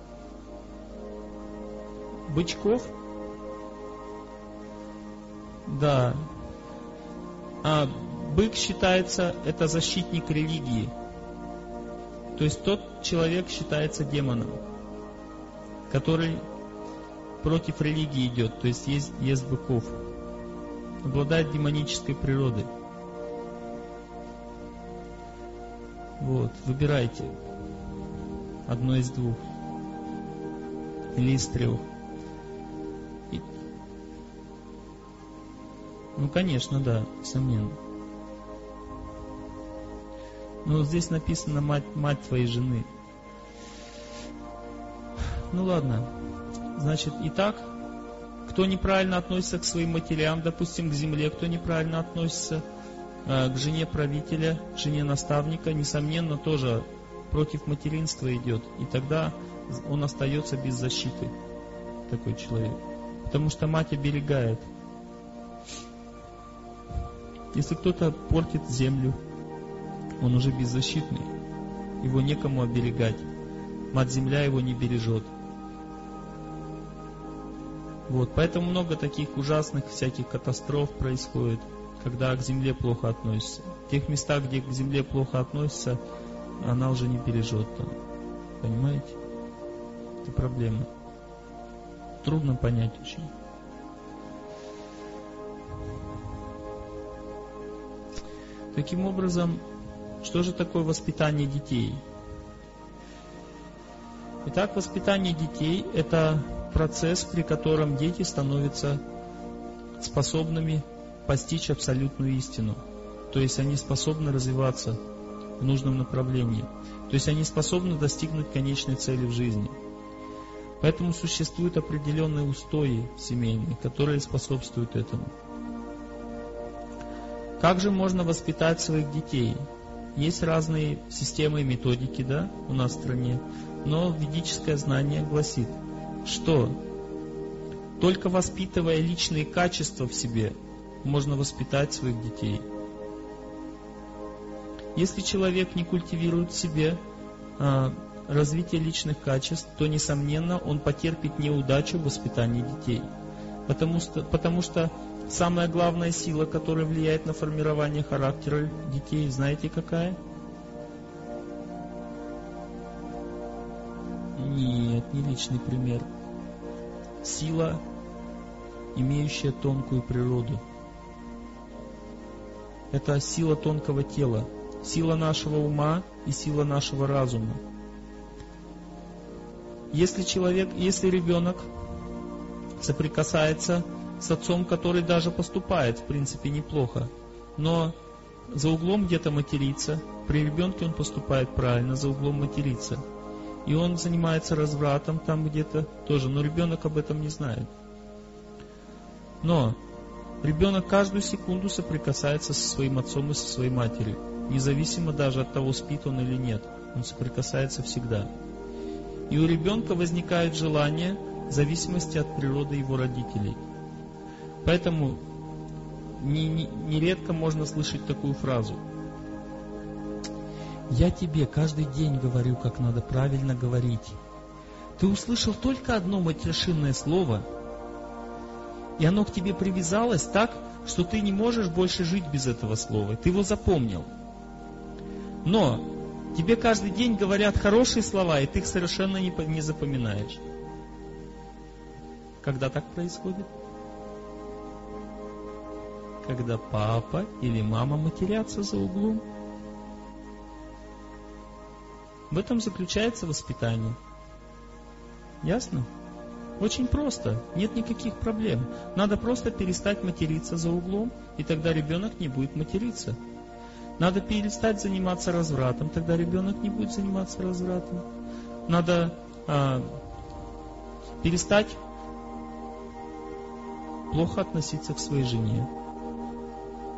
Бычков? Да. А бык считается, это защитник религии. То есть тот человек считается демоном, который против религии идет, то есть ест быков, обладает демонической природой. Вот, выбирайте одно из двух или из трех. Ну, конечно, да, несомненно. Но здесь написано мать твоей жены. Ну ладно. Значит, итак, кто неправильно относится к своим матерям, допустим, к земле, кто неправильно относится к жене правителя, к жене наставника, несомненно, тоже против материнства идет. И тогда он остается без защиты, такой человек. Потому что мать оберегает. Если кто-то портит землю, он уже беззащитный. Его некому оберегать. Мать-земля его не бережет. Вот, поэтому много таких ужасных всяких катастроф происходит, когда к земле плохо относятся. В тех местах, где к земле плохо относятся, она уже не бережет там. Понимаете? Это проблема. Трудно понять очень. Таким образом, что же такое воспитание детей? Итак, воспитание детей – это процесс, при котором дети становятся способными постичь абсолютную истину. То есть они способны развиваться в нужном направлении. То есть они способны достигнуть конечной цели в жизни. Поэтому существуют определенные устои семейные, которые способствуют этому. Как же можно воспитать своих детей? Есть разные системы и методики, да, у нас в стране, но ведическое знание гласит, что только воспитывая личные качества в себе, можно воспитать своих детей. Если человек не культивирует в себе развитие личных качеств, то, несомненно, он потерпит неудачу в воспитании детей. Потому что самая главная сила, которая влияет на формирование характера детей, знаете какая? Нет, не личный пример. Сила, имеющая тонкую природу. Это сила тонкого тела, сила нашего ума и сила нашего разума. Если ребенок соприкасается с отцом, который даже поступает, в принципе, неплохо, но за углом где-то матерится, при ребенке он поступает правильно, за углом матерится. И он занимается развратом там где-то тоже, но ребенок об этом не знает. Но ребенок каждую секунду соприкасается со своим отцом и со своей матерью, независимо даже от того, спит он или нет. Он соприкасается всегда. И у ребенка возникает желание в зависимости от природы его родителей. Поэтому нередко можно слышать такую фразу: «Я тебе каждый день говорю, как надо правильно говорить. Ты услышал только одно матершинное слово, и оно к тебе привязалось так, что ты не можешь больше жить без этого слова. Ты его запомнил. Но тебе каждый день говорят хорошие слова, и ты их совершенно не запоминаешь». Когда так происходит? Когда папа или мама матерятся за углом. В этом заключается воспитание. Ясно? Очень просто. Нет никаких проблем. Надо просто перестать материться за углом, и тогда ребенок не будет материться. Надо перестать заниматься развратом, тогда ребенок не будет заниматься развратом. Надо перестать плохо относиться к своей жене.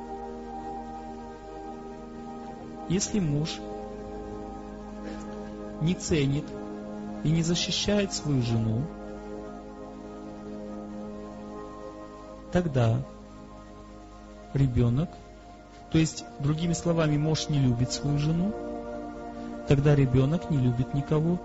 Если муж не ценит и не защищает свою жену, тогда ребенок, то есть, другими словами, муж не любит свою жену, тогда ребенок не любит никого.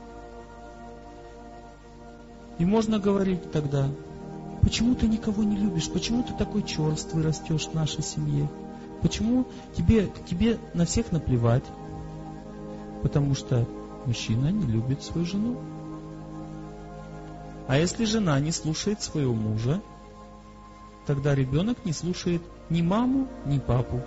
И можно говорить тогда: почему ты никого не любишь? Почему ты такой черствый растешь в нашей семье? Почему тебе на всех наплевать? Потому что мужчина не любит свою жену. А если жена не слушает своего мужа, тогда ребенок не слушает ни маму, ни папу.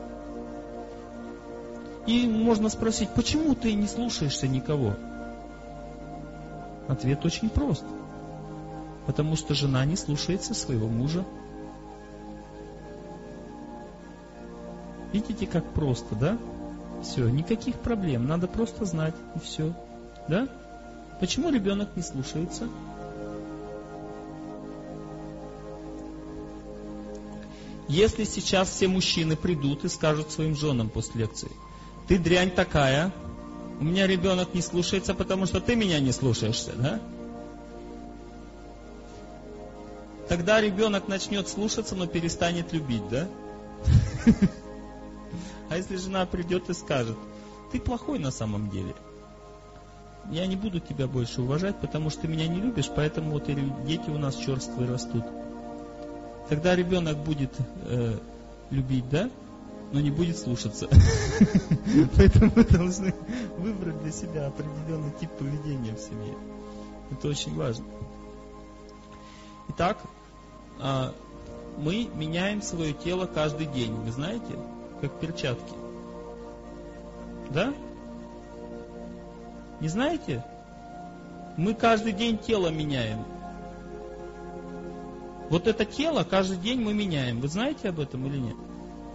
И можно спросить: почему ты не слушаешься никого? Ответ очень прост. Потому что жена не слушается своего мужа. Видите, как просто, да? Все, никаких проблем, надо просто знать, и все. Да? Почему ребенок не слушается? Если сейчас все мужчины придут и скажут своим женам после лекции: ты дрянь такая, у меня ребенок не слушается, потому что ты меня не слушаешься, да? Тогда ребенок начнет слушаться, но перестанет любить, да? А если жена придет и скажет: ты плохой на самом деле, я не буду тебя больше уважать, потому что ты меня не любишь, поэтому вот и дети у нас черствые растут. Тогда ребенок будет любить, да? Но не будет слушаться. Поэтому мы должны выбрать для себя определенный тип поведения в семье. Это очень важно. Итак, мы меняем свое тело каждый день. Вы знаете? Как перчатки. Да? Не знаете? Мы каждый день тело меняем. Вот это тело каждый день мы меняем. Вы знаете об этом или нет?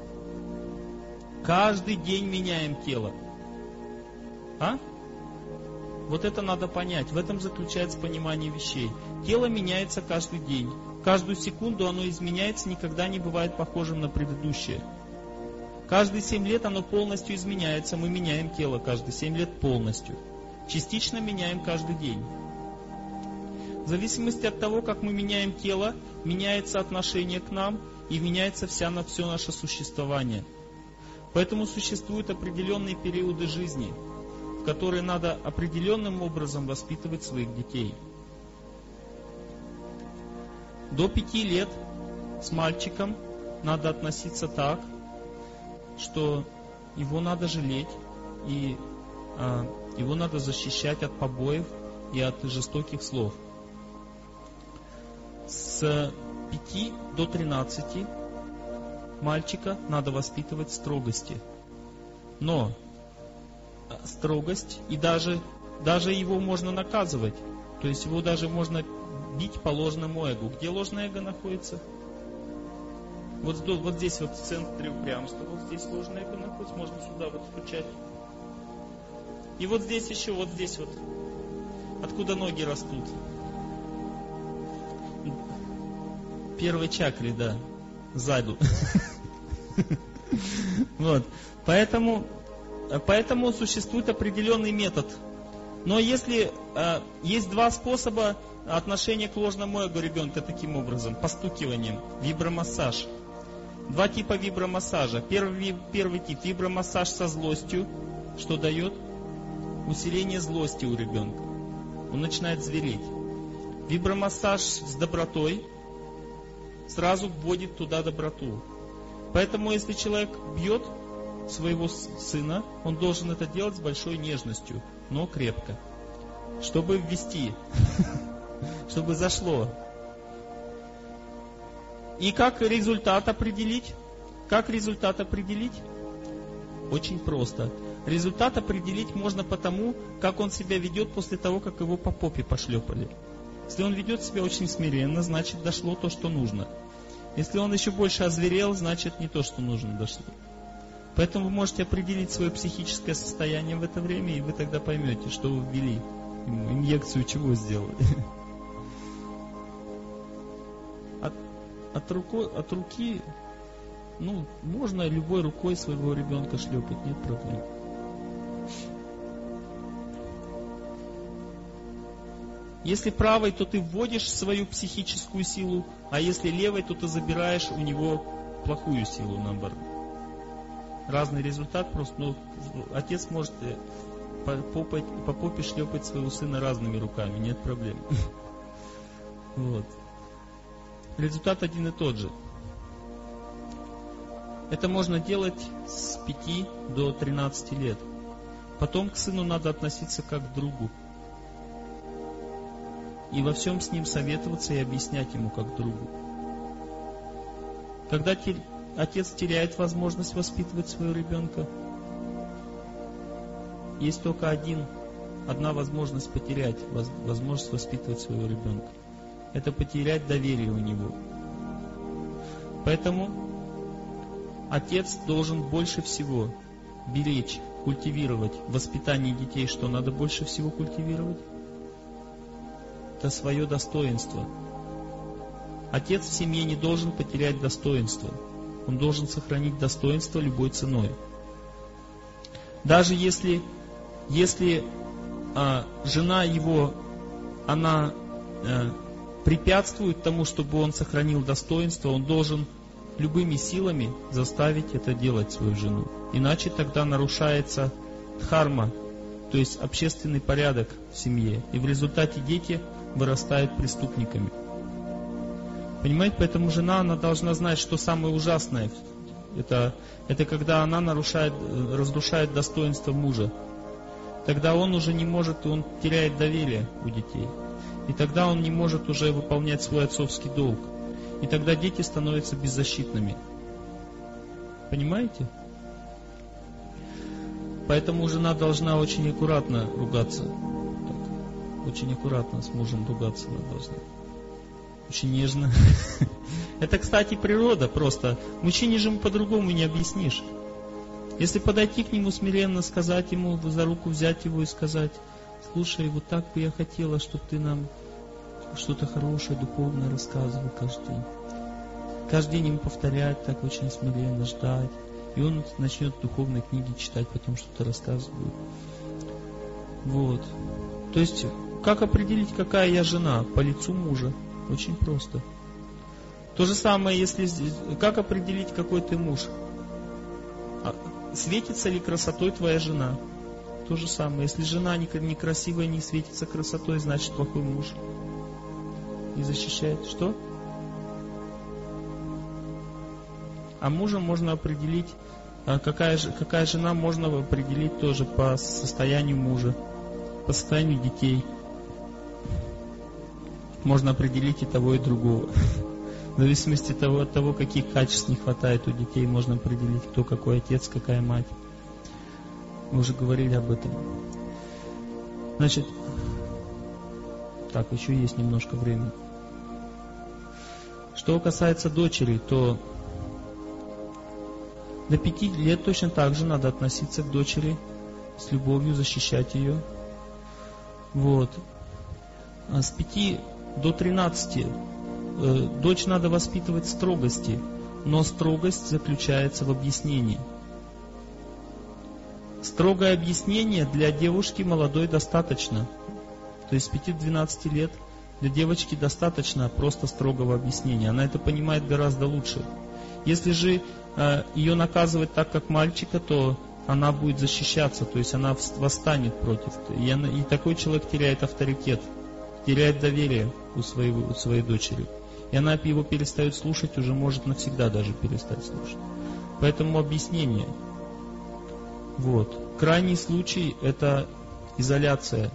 Каждый день меняем тело. А? Вот это надо понять. В этом заключается понимание вещей. Тело меняется каждый день. Каждую секунду оно изменяется, никогда не бывает похожим на предыдущее. Каждые 7 лет оно полностью изменяется. Мы меняем тело каждые 7 лет полностью. Частично меняем каждый день. В зависимости от того, как мы меняем тело, меняется отношение к нам и меняется все наше существование. Поэтому существуют определенные периоды жизни, в которые надо определенным образом воспитывать своих детей. До 5 лет с мальчиком надо относиться так, что его надо жалеть, и его надо защищать от побоев и от жестоких слов. С 5 до 13 мальчика надо воспитывать в строгости. Но строгость, и даже его можно наказывать. То есть его даже можно бить по ложному эго. Где ложное эго находится? Вот здесь вот в центре упрямства. Вот здесь ложное эго находится. Можно сюда вот стучать. И вот здесь еще, вот здесь вот. Откуда ноги растут? Первой чакре, да. Сзади. Вот. Поэтому существует определенный метод. Но если есть 2 способа отношения к ложному эго ребенка таким образом: постукиванием, вибромассаж. 2 типа вибромассажа. Первый тип вибромассаж со злостью. Что дает? Усиление злости у ребенка. Он начинает звереть. Вибромассаж с добротой сразу вводит туда доброту. Поэтому если человек бьет своего сына, он должен это делать с большой нежностью, но крепко, чтобы ввести, чтобы зашло. И как результат определить? Очень просто. Результат определить можно по тому, как он себя ведет после того, как его по попе пошлепали. Если он ведет себя очень смиренно, значит дошло то, что нужно. Если он еще больше озверел, значит не то, что нужно, дошло. Поэтому вы можете определить свое психическое состояние в это время, и вы тогда поймете, что вы ввели. Инъекцию чего сделали. От руки, можно любой рукой своего ребенка шлепать, нет проблем. Если правой, то ты вводишь свою психическую силу, а если левой, то ты забираешь у него плохую силу, наоборот. Разный результат просто. Но отец может по попе шлепать своего сына разными руками, нет проблем. Вот. Результат один и тот же. Это можно делать с 5 до 13 лет. Потом к сыну надо относиться как к другу. И во всем с ним советоваться и объяснять ему как другу. Когда отец теряет возможность воспитывать своего ребенка, есть только одна возможность потерять возможность воспитывать своего ребенка. Это потерять доверие у него. Поэтому отец должен больше всего беречь, культивировать в воспитании детей. Что надо больше всего культивировать? Это свое достоинство. Отец в семье не должен потерять достоинство. Он должен сохранить достоинство любой ценой. Даже если жена его, она препятствует тому, чтобы он сохранил достоинство, он должен любыми силами заставить это делать свою жену. Иначе тогда нарушается дхарма, то есть общественный порядок в семье. И в результате дети вырастают преступниками. Понимаете, поэтому жена, она должна знать, что самое ужасное. Это когда она разрушает достоинство мужа. Тогда он уже не может, он теряет доверие у детей. И тогда он не может уже выполнять свой отцовский долг. И тогда дети становятся беззащитными. Понимаете? Поэтому жена должна очень аккуратно ругаться. Так, очень аккуратно с мужем ругаться она должна. Очень нежно. Это, кстати, природа просто. Мужчине же по-другому не объяснишь. Если подойти к нему смиренно, сказать ему, за руку взять его и сказать: слушай, вот так бы я хотела, чтобы ты нам что-то хорошее, духовное рассказывал каждый день. Каждый день ему повторять, так очень смиренно ждать. И он начнет духовные книги читать, потом что-то рассказывает. Вот. То есть, как определить, какая я жена? По лицу мужа. Очень просто. То же самое, как определить, какой ты муж? Светится ли красотой твоя жена? То же самое. Если жена некрасивая, не светится красотой, значит плохой муж. Не защищает. Что? А мужа можно определить, какая жена можно определить тоже по состоянию мужа, по состоянию детей. Можно определить и того, и другого. В зависимости от того, каких качеств не хватает у детей, можно определить, кто какой отец, какая мать. Мы уже говорили об этом. Значит, так, еще есть немножко времени. Что касается дочери, то до 5 лет точно так же надо относиться к дочери с любовью, защищать ее. Вот. А с 5 до 13 дочь надо воспитывать в строгости, но строгость заключается в объяснении. Строгое объяснение для девушки молодой достаточно. То есть с 5-12 лет для девочки достаточно просто строгого объяснения. Она это понимает гораздо лучше. Если же ее наказывать так, как мальчика, то она будет защищаться, то есть она восстанет против. И такой человек теряет авторитет, теряет доверие у своей дочери. И она его перестает слушать, уже может навсегда даже перестать слушать. Поэтому объяснение. Вот. Крайний случай – это изоляция.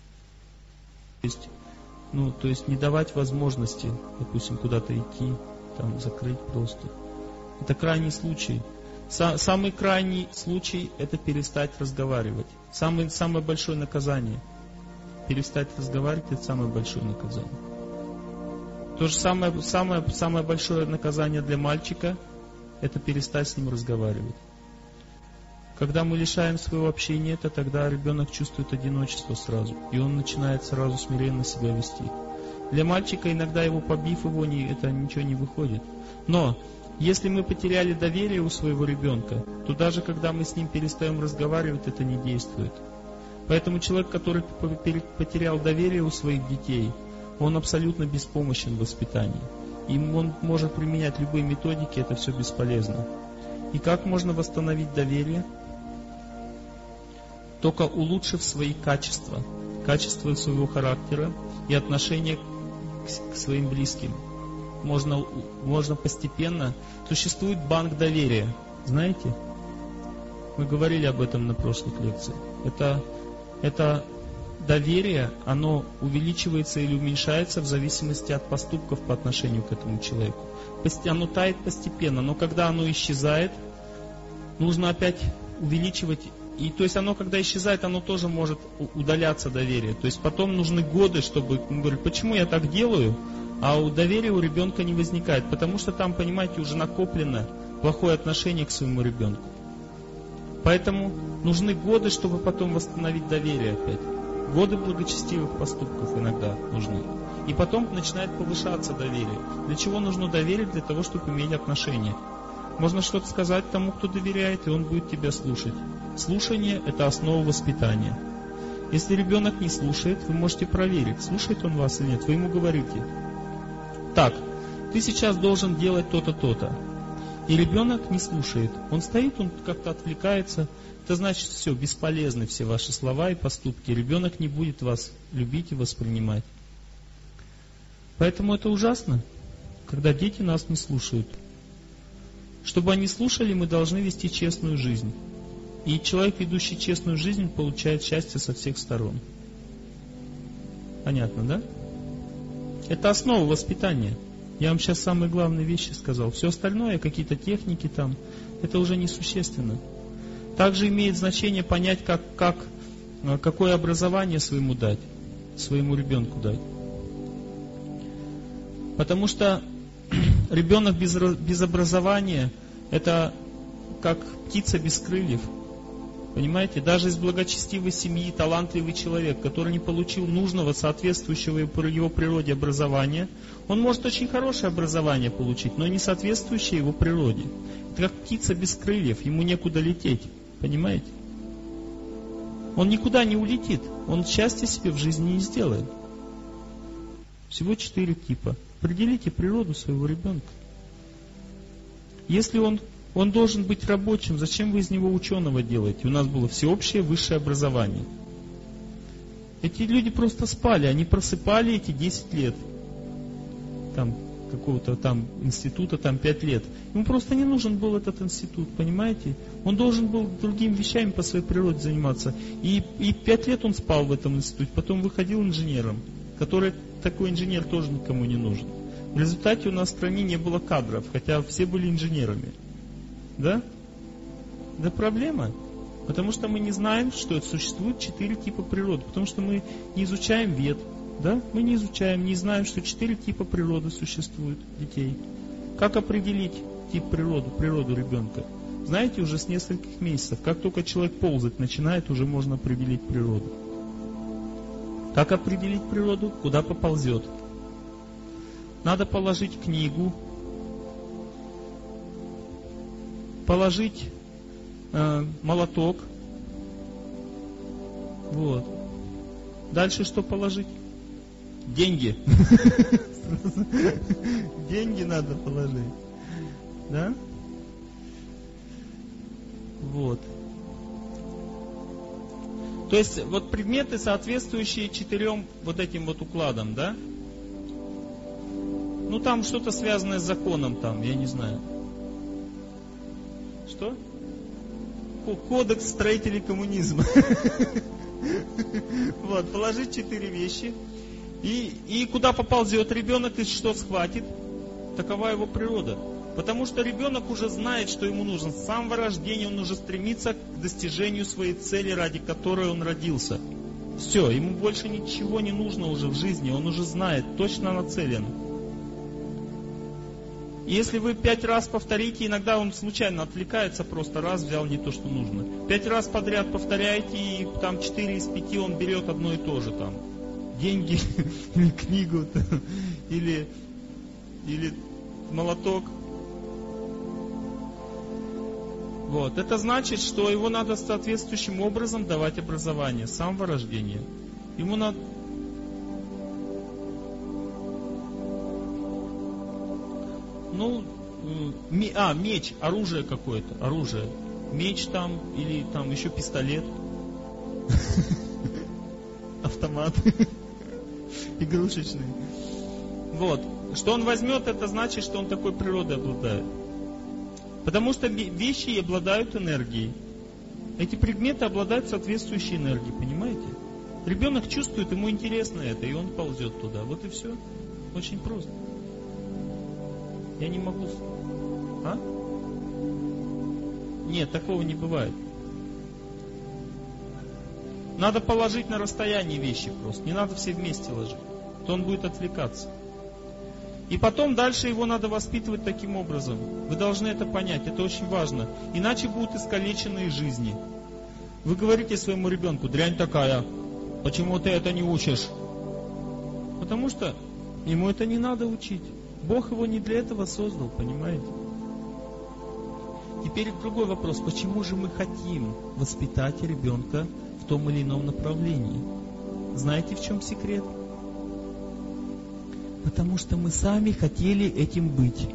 То есть не давать возможности, допустим, куда-то идти, там закрыть просто. Это крайний случай. Самый крайний случай – это перестать разговаривать. Самое большое наказание. Перестать разговаривать – это самое большое наказание. То же самое большое наказание для мальчика – это перестать с ним разговаривать. Когда мы лишаем своего общения, то тогда ребенок чувствует одиночество сразу, и он начинает сразу смиренно себя вести. Для мальчика иногда его побив, это ничего не выходит. Но если мы потеряли доверие у своего ребенка, то даже когда мы с ним перестаем разговаривать, это не действует. Поэтому человек, который потерял доверие у своих детей, он абсолютно беспомощен в воспитании. И он может применять любые методики, это все бесполезно. И как можно восстановить доверие? Только улучшив свои качества, качество своего характера и отношение к своим близким. Можно постепенно. Существует банк доверия, знаете? Мы говорили об этом на прошлых лекциях. Это доверие, оно увеличивается или уменьшается в зависимости от поступков по отношению к этому человеку. Оно тает постепенно, но когда оно исчезает, нужно опять увеличивать. И то есть оно, когда исчезает, оно тоже может удаляться доверие. То есть потом нужны годы, чтобы... Он говорит, почему я так делаю, а доверия у ребенка не возникает? Потому что там, понимаете, уже накоплено плохое отношение к своему ребенку. Поэтому нужны годы, чтобы потом восстановить доверие опять. Годы благочестивых поступков иногда нужны. И потом начинает повышаться доверие. Для чего нужно доверие? Для того, чтобы иметь отношения. Можно что-то сказать тому, кто доверяет, и он будет тебя слушать. Слушание – это основа воспитания. Если ребенок не слушает, вы можете проверить, слушает он вас или нет. Вы ему говорите: так, ты сейчас должен делать то-то, то-то. И ребенок не слушает. Он стоит, он как-то отвлекается. Это значит, все, бесполезны все ваши слова и поступки. Ребенок не будет вас любить и воспринимать. Поэтому это ужасно, когда дети нас не слушают. Чтобы они слушали, мы должны вести честную жизнь. И человек, ведущий честную жизнь, получает счастье со всех сторон. Понятно, да? Это основа воспитания. Я вам сейчас самые главные вещи сказал. Все остальное, какие-то техники там, это уже несущественно. Также имеет значение понять, какое образование своему дать, своему ребенку дать. Потому что ребенок без образования – это как птица без крыльев. Понимаете? Даже из благочестивой семьи талантливый человек, который не получил нужного, соответствующего его природе образования, он может очень хорошее образование получить, но не соответствующее его природе. Это как птица без крыльев, ему некуда лететь. Понимаете? Он никуда не улетит, он счастья себе в жизни не сделает. Всего 4 типа. Определите природу своего ребенка. Если он должен быть рабочим, зачем вы из него ученого делаете? У нас было всеобщее высшее образование. Эти люди просто спали, они просыпали эти 10 лет. Там какого-то там института, там 5 лет. Ему просто не нужен был этот институт, понимаете? Он должен был другими вещами по своей природе заниматься. И 5 лет он спал в этом институте, потом выходил инженером, который такой инженер тоже никому не нужен. В результате у нас в стране не было кадров, хотя все были инженерами. Да? Да проблема. Потому что мы не знаем, что существует 4 типа природы. Потому что мы не изучаем вед. Да? Мы не изучаем, не знаем, что 4 типа природы существует детей. Как определить тип природу ребенка? Знаете, уже с нескольких месяцев, как только человек ползать начинает, уже можно определить природу. Как определить природу? Куда поползет? Надо положить книгу, положить молоток. Вот. Дальше что положить? Деньги. Деньги надо положить. Да? Вот. То есть вот предметы, соответствующие 4 вот этим вот укладам, да? Ну там что-то связанное с законом, там, я не знаю. Что? Кодекс строителей коммунизма. Вот, положить 4 вещи. И куда поползет ребенок и что схватит? Такова его природа. Потому что ребенок уже знает, что ему нужно. С самого рождения он уже стремится к достижению своей цели, ради которой он родился. Все, ему больше ничего не нужно уже в жизни. Он уже знает, точно нацелен. Если вы 5 раз повторите, иногда он случайно отвлекается, просто раз взял не то, что нужно. 5 раз подряд повторяете, и там 4 из 5 он берет одно и то же там. Деньги, или книгу, или молоток. Вот. Это значит, что его надо соответствующим образом давать образование с самого рождения. Ему надо... меч, оружие какое-то, оружие. Меч там, или там еще пистолет. Автомат. Игрушечный. Вот. Что он возьмет, это значит, что он такой природой обладает. Потому что вещи обладают энергией. Эти предметы обладают соответствующей энергией, понимаете? Ребенок чувствует, ему интересно это, и он ползет туда. Вот и все. Очень просто. Я не могу... А? Нет, такого не бывает. Надо положить на расстоянии вещи просто. Не надо все вместе ложить. То он будет отвлекаться. И потом дальше его надо воспитывать таким образом. Вы должны это понять, это очень важно. Иначе будут искалеченные жизни. Вы говорите своему ребенку: дрянь такая, почему ты это не учишь? Потому что ему это не надо учить. Бог его не для этого создал, понимаете? Теперь другой вопрос. Почему же мы хотим воспитать ребенка в том или ином направлении? Знаете, в чем секрет? Потому что мы сами хотели этим быть.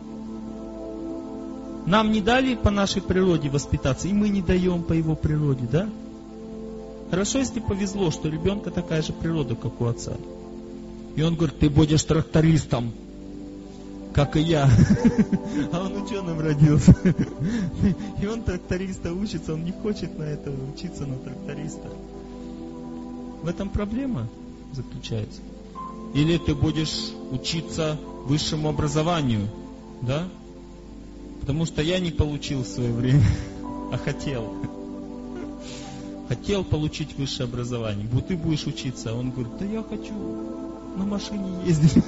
Нам не дали по нашей природе воспитаться, и мы не даем по его природе, да? Хорошо, если повезло, что у ребенка такая же природа, как у отца. И он говорит: ты будешь трактористом, как и я. А он ученым родился. И он тракториста учится, он не хочет на это учиться, на тракториста. В этом проблема заключается. Или ты будешь учиться высшему образованию, да? Потому что я не получил в свое время, а хотел. Хотел получить высшее образование. Ты будешь учиться. А он говорит: да я хочу на машине ездить.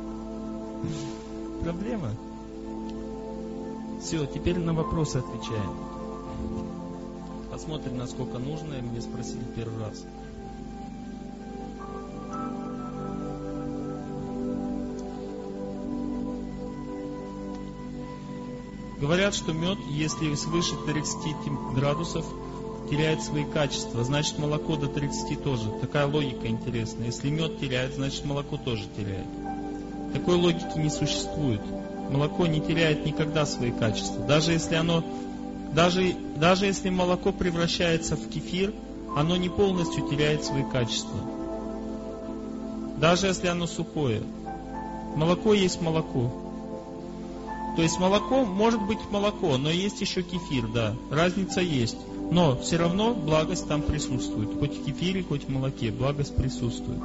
Проблема. Все, теперь на вопросы отвечаем. Посмотрим, насколько нужно. Мне спросили первый раз. Говорят, что мед, если свыше 30 градусов, теряет свои качества. Значит, молоко до 30 тоже. Такая логика интересная. Если мед теряет, значит, молоко тоже теряет. Такой логики не существует. Молоко не теряет никогда свои качества. Даже если молоко превращается в кефир, оно не полностью теряет свои качества. Даже если оно сухое. Молоко есть молоко. То есть молоко может быть молоко, но есть еще кефир, да. Разница есть. Но все равно благость там присутствует. Хоть в кефире, хоть в молоке. Благость присутствует.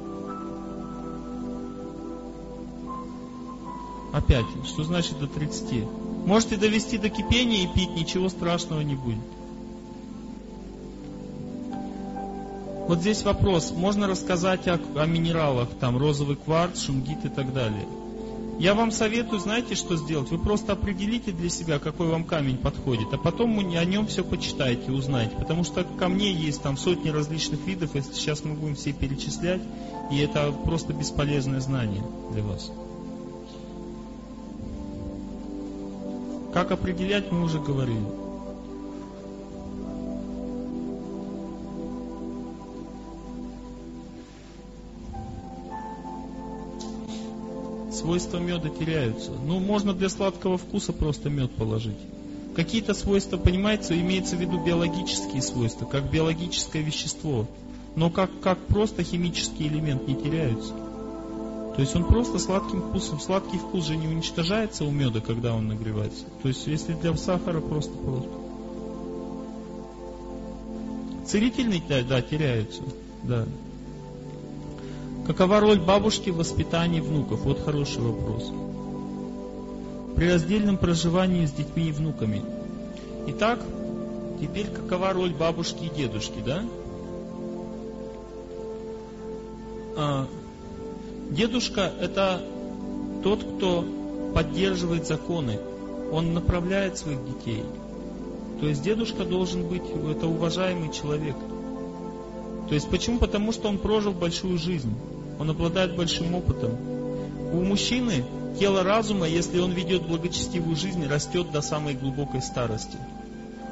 Опять, что значит до 30? Можете довести до кипения и пить, ничего страшного не будет. Вот здесь вопрос. Можно рассказать о минералах, там розовый кварц, шунгит и так далее. Я вам советую, знаете, что сделать? Вы просто определите для себя, какой вам камень подходит, а потом о нем все почитайте, узнаете. Потому что камней есть там сотни различных видов, если сейчас мы будем все перечислять, и это просто бесполезное знание для вас. Как определять, мы уже говорили. Свойства меда теряются. Можно для сладкого вкуса просто мед положить. Какие-то свойства, понимаете, имеется в виду биологические свойства, как биологическое вещество. Но как просто химический элемент не теряются. То есть он просто сладким вкусом. Сладкий вкус же не уничтожается у меда, когда он нагревается. То есть если для сахара просто положить. Целительный, да, теряются. Да. Какова роль бабушки в воспитании внуков? Вот хороший вопрос. При раздельном проживании с детьми и внуками. Итак, теперь какова роль бабушки и дедушки, да? Дедушка – это тот, кто поддерживает законы. Он направляет своих детей. То есть дедушка должен быть, это уважаемый человек. То есть почему? Потому что он прожил большую жизнь. Он обладает большим опытом. У мужчины тело разума, если он ведет благочестивую жизнь, растет до самой глубокой старости.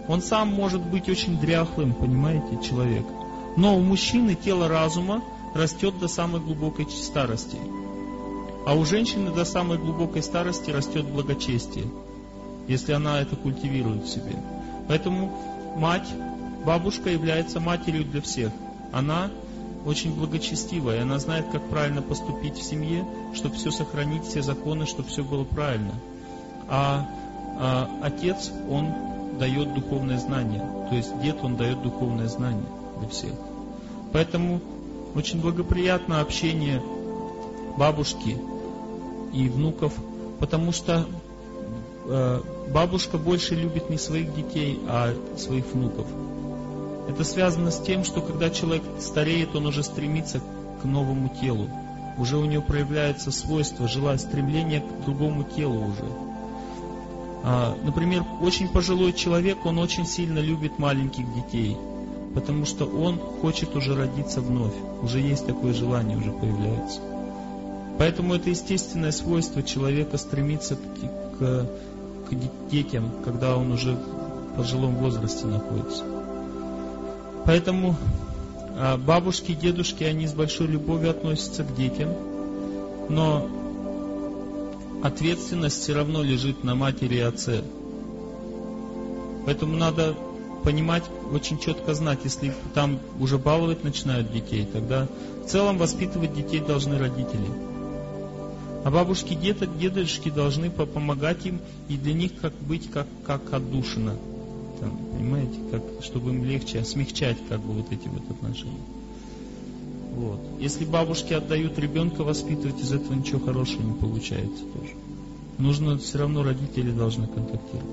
Он сам может быть очень дряхлым, понимаете, человек. Но у мужчины тело разума растет до самой глубокой старости. А у женщины до самой глубокой старости растет благочестие, если она это культивирует в себе. Поэтому мать, бабушка является матерью для всех. Она очень благочестивая, она знает, как правильно поступить в семье, чтобы все сохранить, все законы, чтобы все было правильно. А отец, он дает духовное знание. То есть дед, он дает духовное знание для всех. Поэтому очень благоприятно общение бабушки и внуков, потому что бабушка больше любит не своих детей, а своих внуков. Это связано с тем, что когда человек стареет, он уже стремится к новому телу. Уже у него проявляется свойство, желание, стремление к другому телу уже. Например, очень пожилой человек, он очень сильно любит маленьких детей, потому что он хочет уже родиться вновь. Уже есть такое желание, уже появляется. Поэтому это естественное свойство человека стремиться к детям, когда он уже в пожилом возрасте находится. Поэтому бабушки и дедушки, они с большой любовью относятся к детям, но ответственность все равно лежит на матери и отце. Поэтому надо понимать, очень четко знать, если там уже баловать начинают детей, тогда в целом воспитывать детей должны родители. А бабушки и дедушки должны помогать им, и для них быть как отдушина. Там, понимаете, чтобы им легче смягчать вот эти вот отношения. Вот. Если бабушки отдают ребенка воспитывать, из этого ничего хорошего не получается тоже. Нужно, все равно родители должны контактировать.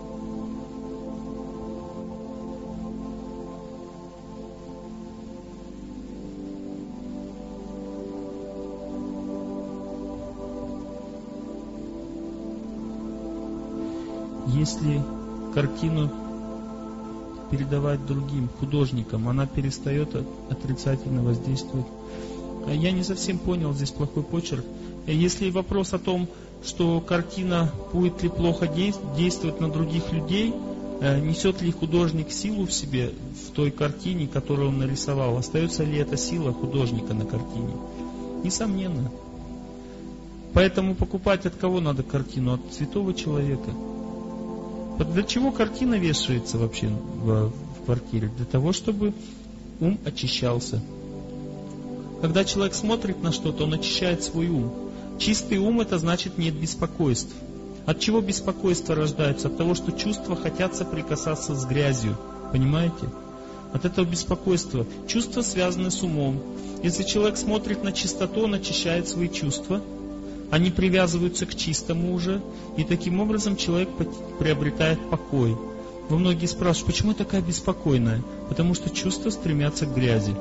Если картину передавать другим художникам, она перестает отрицательно воздействовать. Я не совсем понял, здесь плохой почерк. Если вопрос о том, что картина будет ли плохо действовать на других людей, несет ли художник силу в себе, в той картине, которую он нарисовал, остается ли эта сила художника на картине? Несомненно. Поэтому покупать от кого надо картину? От святого человека. Для чего картина вешается вообще в квартире? Для того, чтобы ум очищался. Когда человек смотрит на что-то, он очищает свой ум. Чистый ум — это значит нет беспокойств. От чего беспокойство рождается? От того, что чувства хотят соприкасаться с грязью. Понимаете? От этого беспокойства. Чувства связаны с умом. Если человек смотрит на чистоту, он очищает свои чувства. Они привязываются к чистому уже, и таким образом человек приобретает покой. Вы многие спрашивают, почему такая беспокойная? Потому что чувства стремятся к грязи.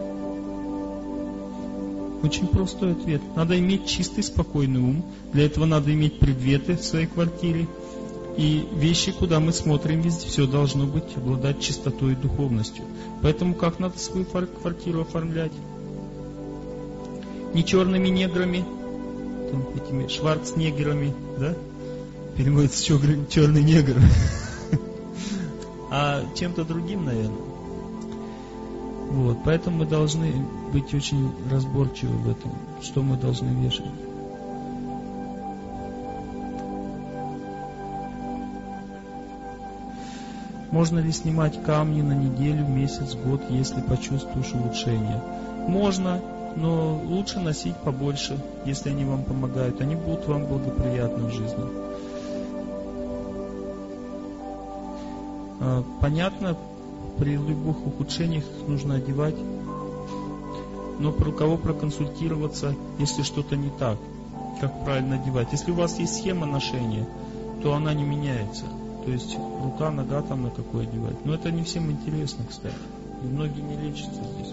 Очень простой ответ. Надо иметь чистый, спокойный ум. Для этого надо иметь предметы в своей квартире. И вещи, куда мы смотрим, везде все должно быть, обладать чистотой и духовностью. Поэтому как надо свою квартиру оформлять? Не черными неграми, этими шварцнегерами, да? Переводится черный негр. А чем-то другим, наверное. Вот, поэтому мы должны быть очень разборчивы в этом, что мы должны вешать. Можно ли снимать камни на неделю, месяц, год, если почувствуешь улучшение? Можно, но лучше носить побольше, если они вам помогают. Они будут вам благоприятны в жизни. Понятно, при любых ухудшениях нужно одевать, но про кого проконсультироваться, если что-то не так, как правильно одевать. Если у вас есть схема ношения, то она не меняется. То есть рука, нога там на какой одевать. Но это не всем интересно, кстати. И многие не лечатся здесь.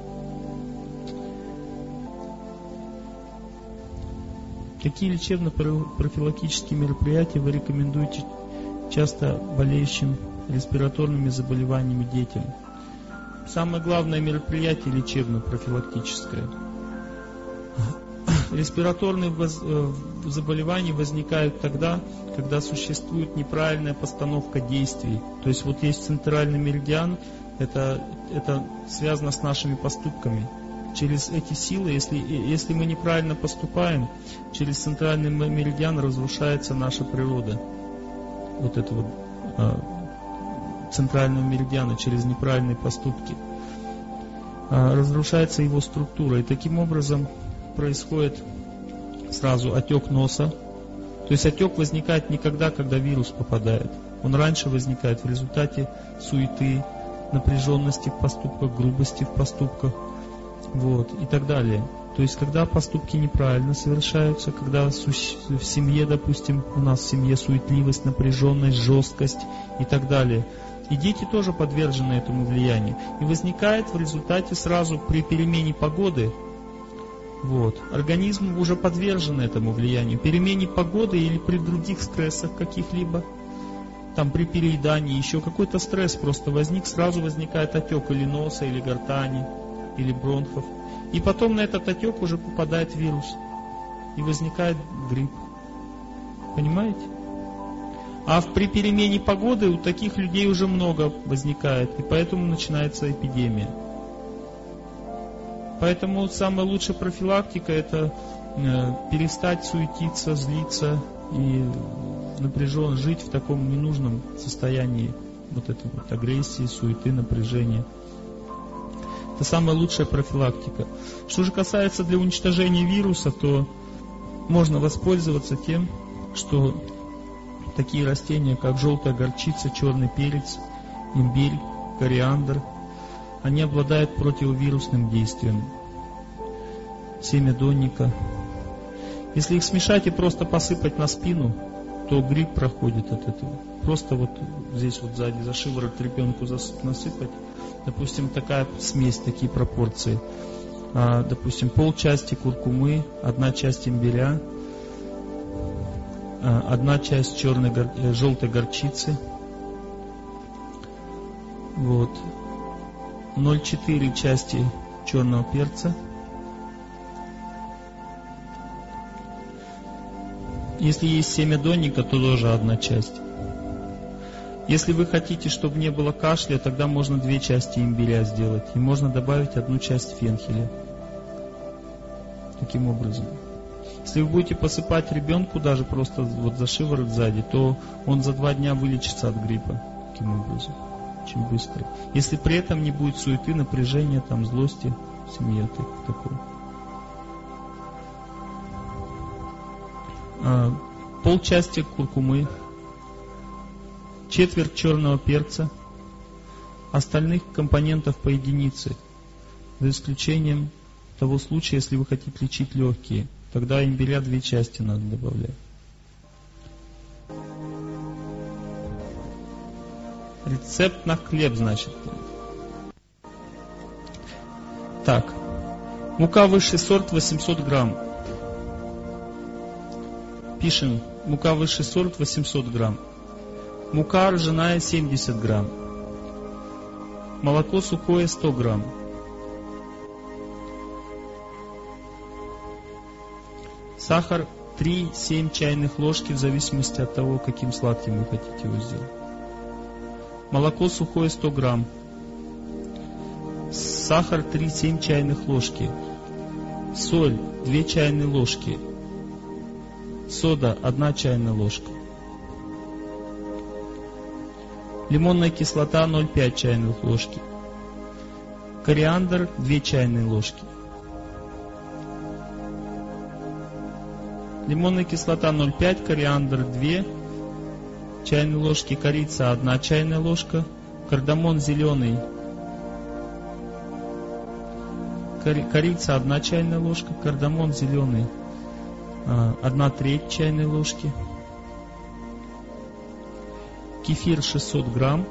Какие лечебно-профилактические мероприятия вы рекомендуете часто болеющим респираторными заболеваниями детям? Самое главное мероприятие лечебно-профилактическое. Респираторные заболевания возникают тогда, когда существует неправильная постановка действий. То есть вот есть центральный меридиан, это связано с нашими поступками. Через эти силы, если мы неправильно поступаем, через центральный меридиан разрушается наша природа. Вот это вот центрального меридиана через неправильные поступки. Разрушается его структура. И таким образом происходит сразу отек носа. То есть отек возникает не когда вирус попадает. Он раньше возникает в результате суеты, напряженности в поступках, грубости в поступках, вот, и так далее. То есть когда поступки неправильно совершаются, когда в семье, допустим, у нас в семье суетливость, напряженность, жесткость и так далее. И дети тоже подвержены этому влиянию. И возникает в результате сразу при перемене погоды, вот, организм уже подвержен этому влиянию. Перемене погоды или при других стрессах каких-либо, там при переедании, еще какой-то стресс просто возник, сразу возникает отек или носа, или гортани, или бронхов. И потом на этот отек уже попадает вирус. И возникает грипп. Понимаете? А при перемене погоды у таких людей уже много возникает. И поэтому начинается эпидемия. Поэтому самая лучшая профилактика — это перестать суетиться, злиться и напряженно жить в таком ненужном состоянии вот этой вот агрессии, суеты, напряжения. Это самая лучшая профилактика. Что же касается для уничтожения вируса, то можно воспользоваться тем, что такие растения, как желтая горчица, черный перец, имбирь, кориандр, они обладают противовирусным действием. Семя донника. Если их смешать и просто посыпать на спину, то грипп проходит от этого. Просто вот здесь вот сзади за шиворот ребенку насыпать. Допустим, такая смесь, такие пропорции. Допустим, полчасти куркумы, 1 часть имбиря, 1 часть желтой горчицы, вот, 0,4 части черного перца. Если есть семя донника, то тоже 1 часть. Если вы хотите, чтобы не было кашля, тогда можно 2 части имбиря сделать. И можно добавить 1 часть фенхеля. Таким образом. Если вы будете посыпать ребенку даже просто вот за шиворот сзади, то он за 2 дня вылечится от гриппа. Таким образом. Очень быстро. Если при этом не будет суеты, напряжения, там, злости в семье. Такой. Полчасти куркумы, четверть черного перца, остальных компонентов по единице, за исключением того случая, если вы хотите лечить легкие, тогда имбиря 2 части надо добавлять. Рецепт на хлеб, значит. Так, мука высший сорт 800 грамм. Пишем, мука высший сорт 800 грамм. Мука ржаная 70 грамм. Молоко сухое 100 грамм. Сахар 3-7 чайных ложки в зависимости от того, каким сладким вы хотите его сделать. Молоко сухое 100 грамм. Сахар 3-7 чайных ложки. Соль 2 чайные ложки. Сода 1 чайная ложка. Лимонная кислота 0,5 чайных ложки. Кориандр 2 чайные ложки. Лимонная кислота 0,5, кориандр 2 чайные ложки, корица 1 чайная ложка, кардамон зеленый, корица 1 чайная ложка, кардамон зеленый 1/3 чайной ложки, кефир 600 грамм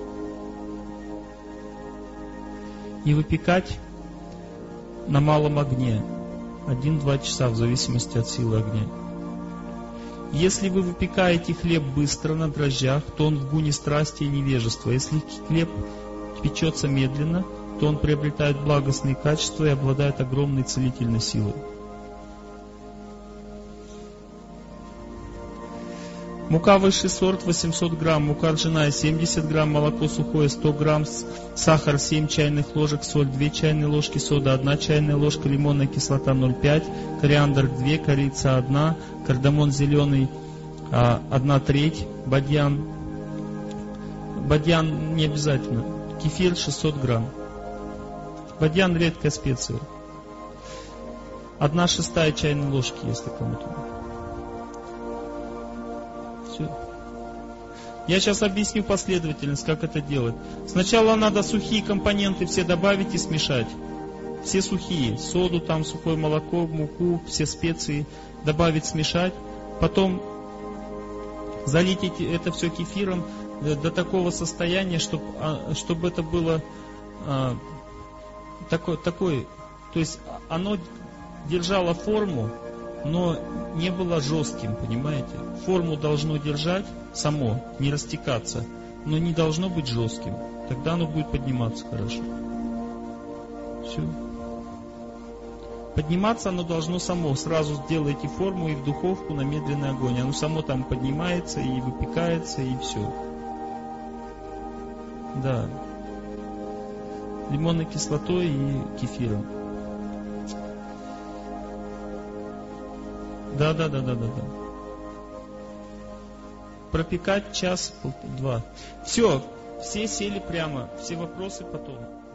и выпекать на малом огне 1-2 часа в зависимости от силы огня. Если вы выпекаете хлеб быстро на дрожжах, то он в гуне страсти и невежества. Если хлеб печется медленно, то он приобретает благостные качества и обладает огромной целительной силой. Мука высший сорт 800 грамм, мука ржаная 70 грамм, молоко сухое 100 грамм, сахар 7 чайных ложек, соль 2 чайные ложки, сода 1 чайная ложка, лимонная кислота 0,5, кориандр 2, корица 1, кардамон зеленый 1/3, бадьян. Бадьян не обязательно. Кефир 600 грамм. Бадьян редкая специя. 1/6 чайной ложки, если кому-то. Все. Я сейчас объясню последовательность, как это делать. Сначала надо сухие компоненты все добавить и смешать. Все сухие. Соду, там сухое молоко, муку, все специи добавить, смешать. Потом залить это все кефиром до такого состояния, чтобы это было такой, то есть оно держало форму, но не было жестким, понимаете? Форму должно держать само, не растекаться, но не должно быть жестким. Тогда оно будет подниматься хорошо. Все. Подниматься оно должно само. Сразу сделайте форму и в духовку на медленный огонь. Оно само там поднимается и выпекается, и все. Да. Лимонной кислотой и кефиром. Да. Пропекать час-два. Все сели прямо. Все вопросы потом.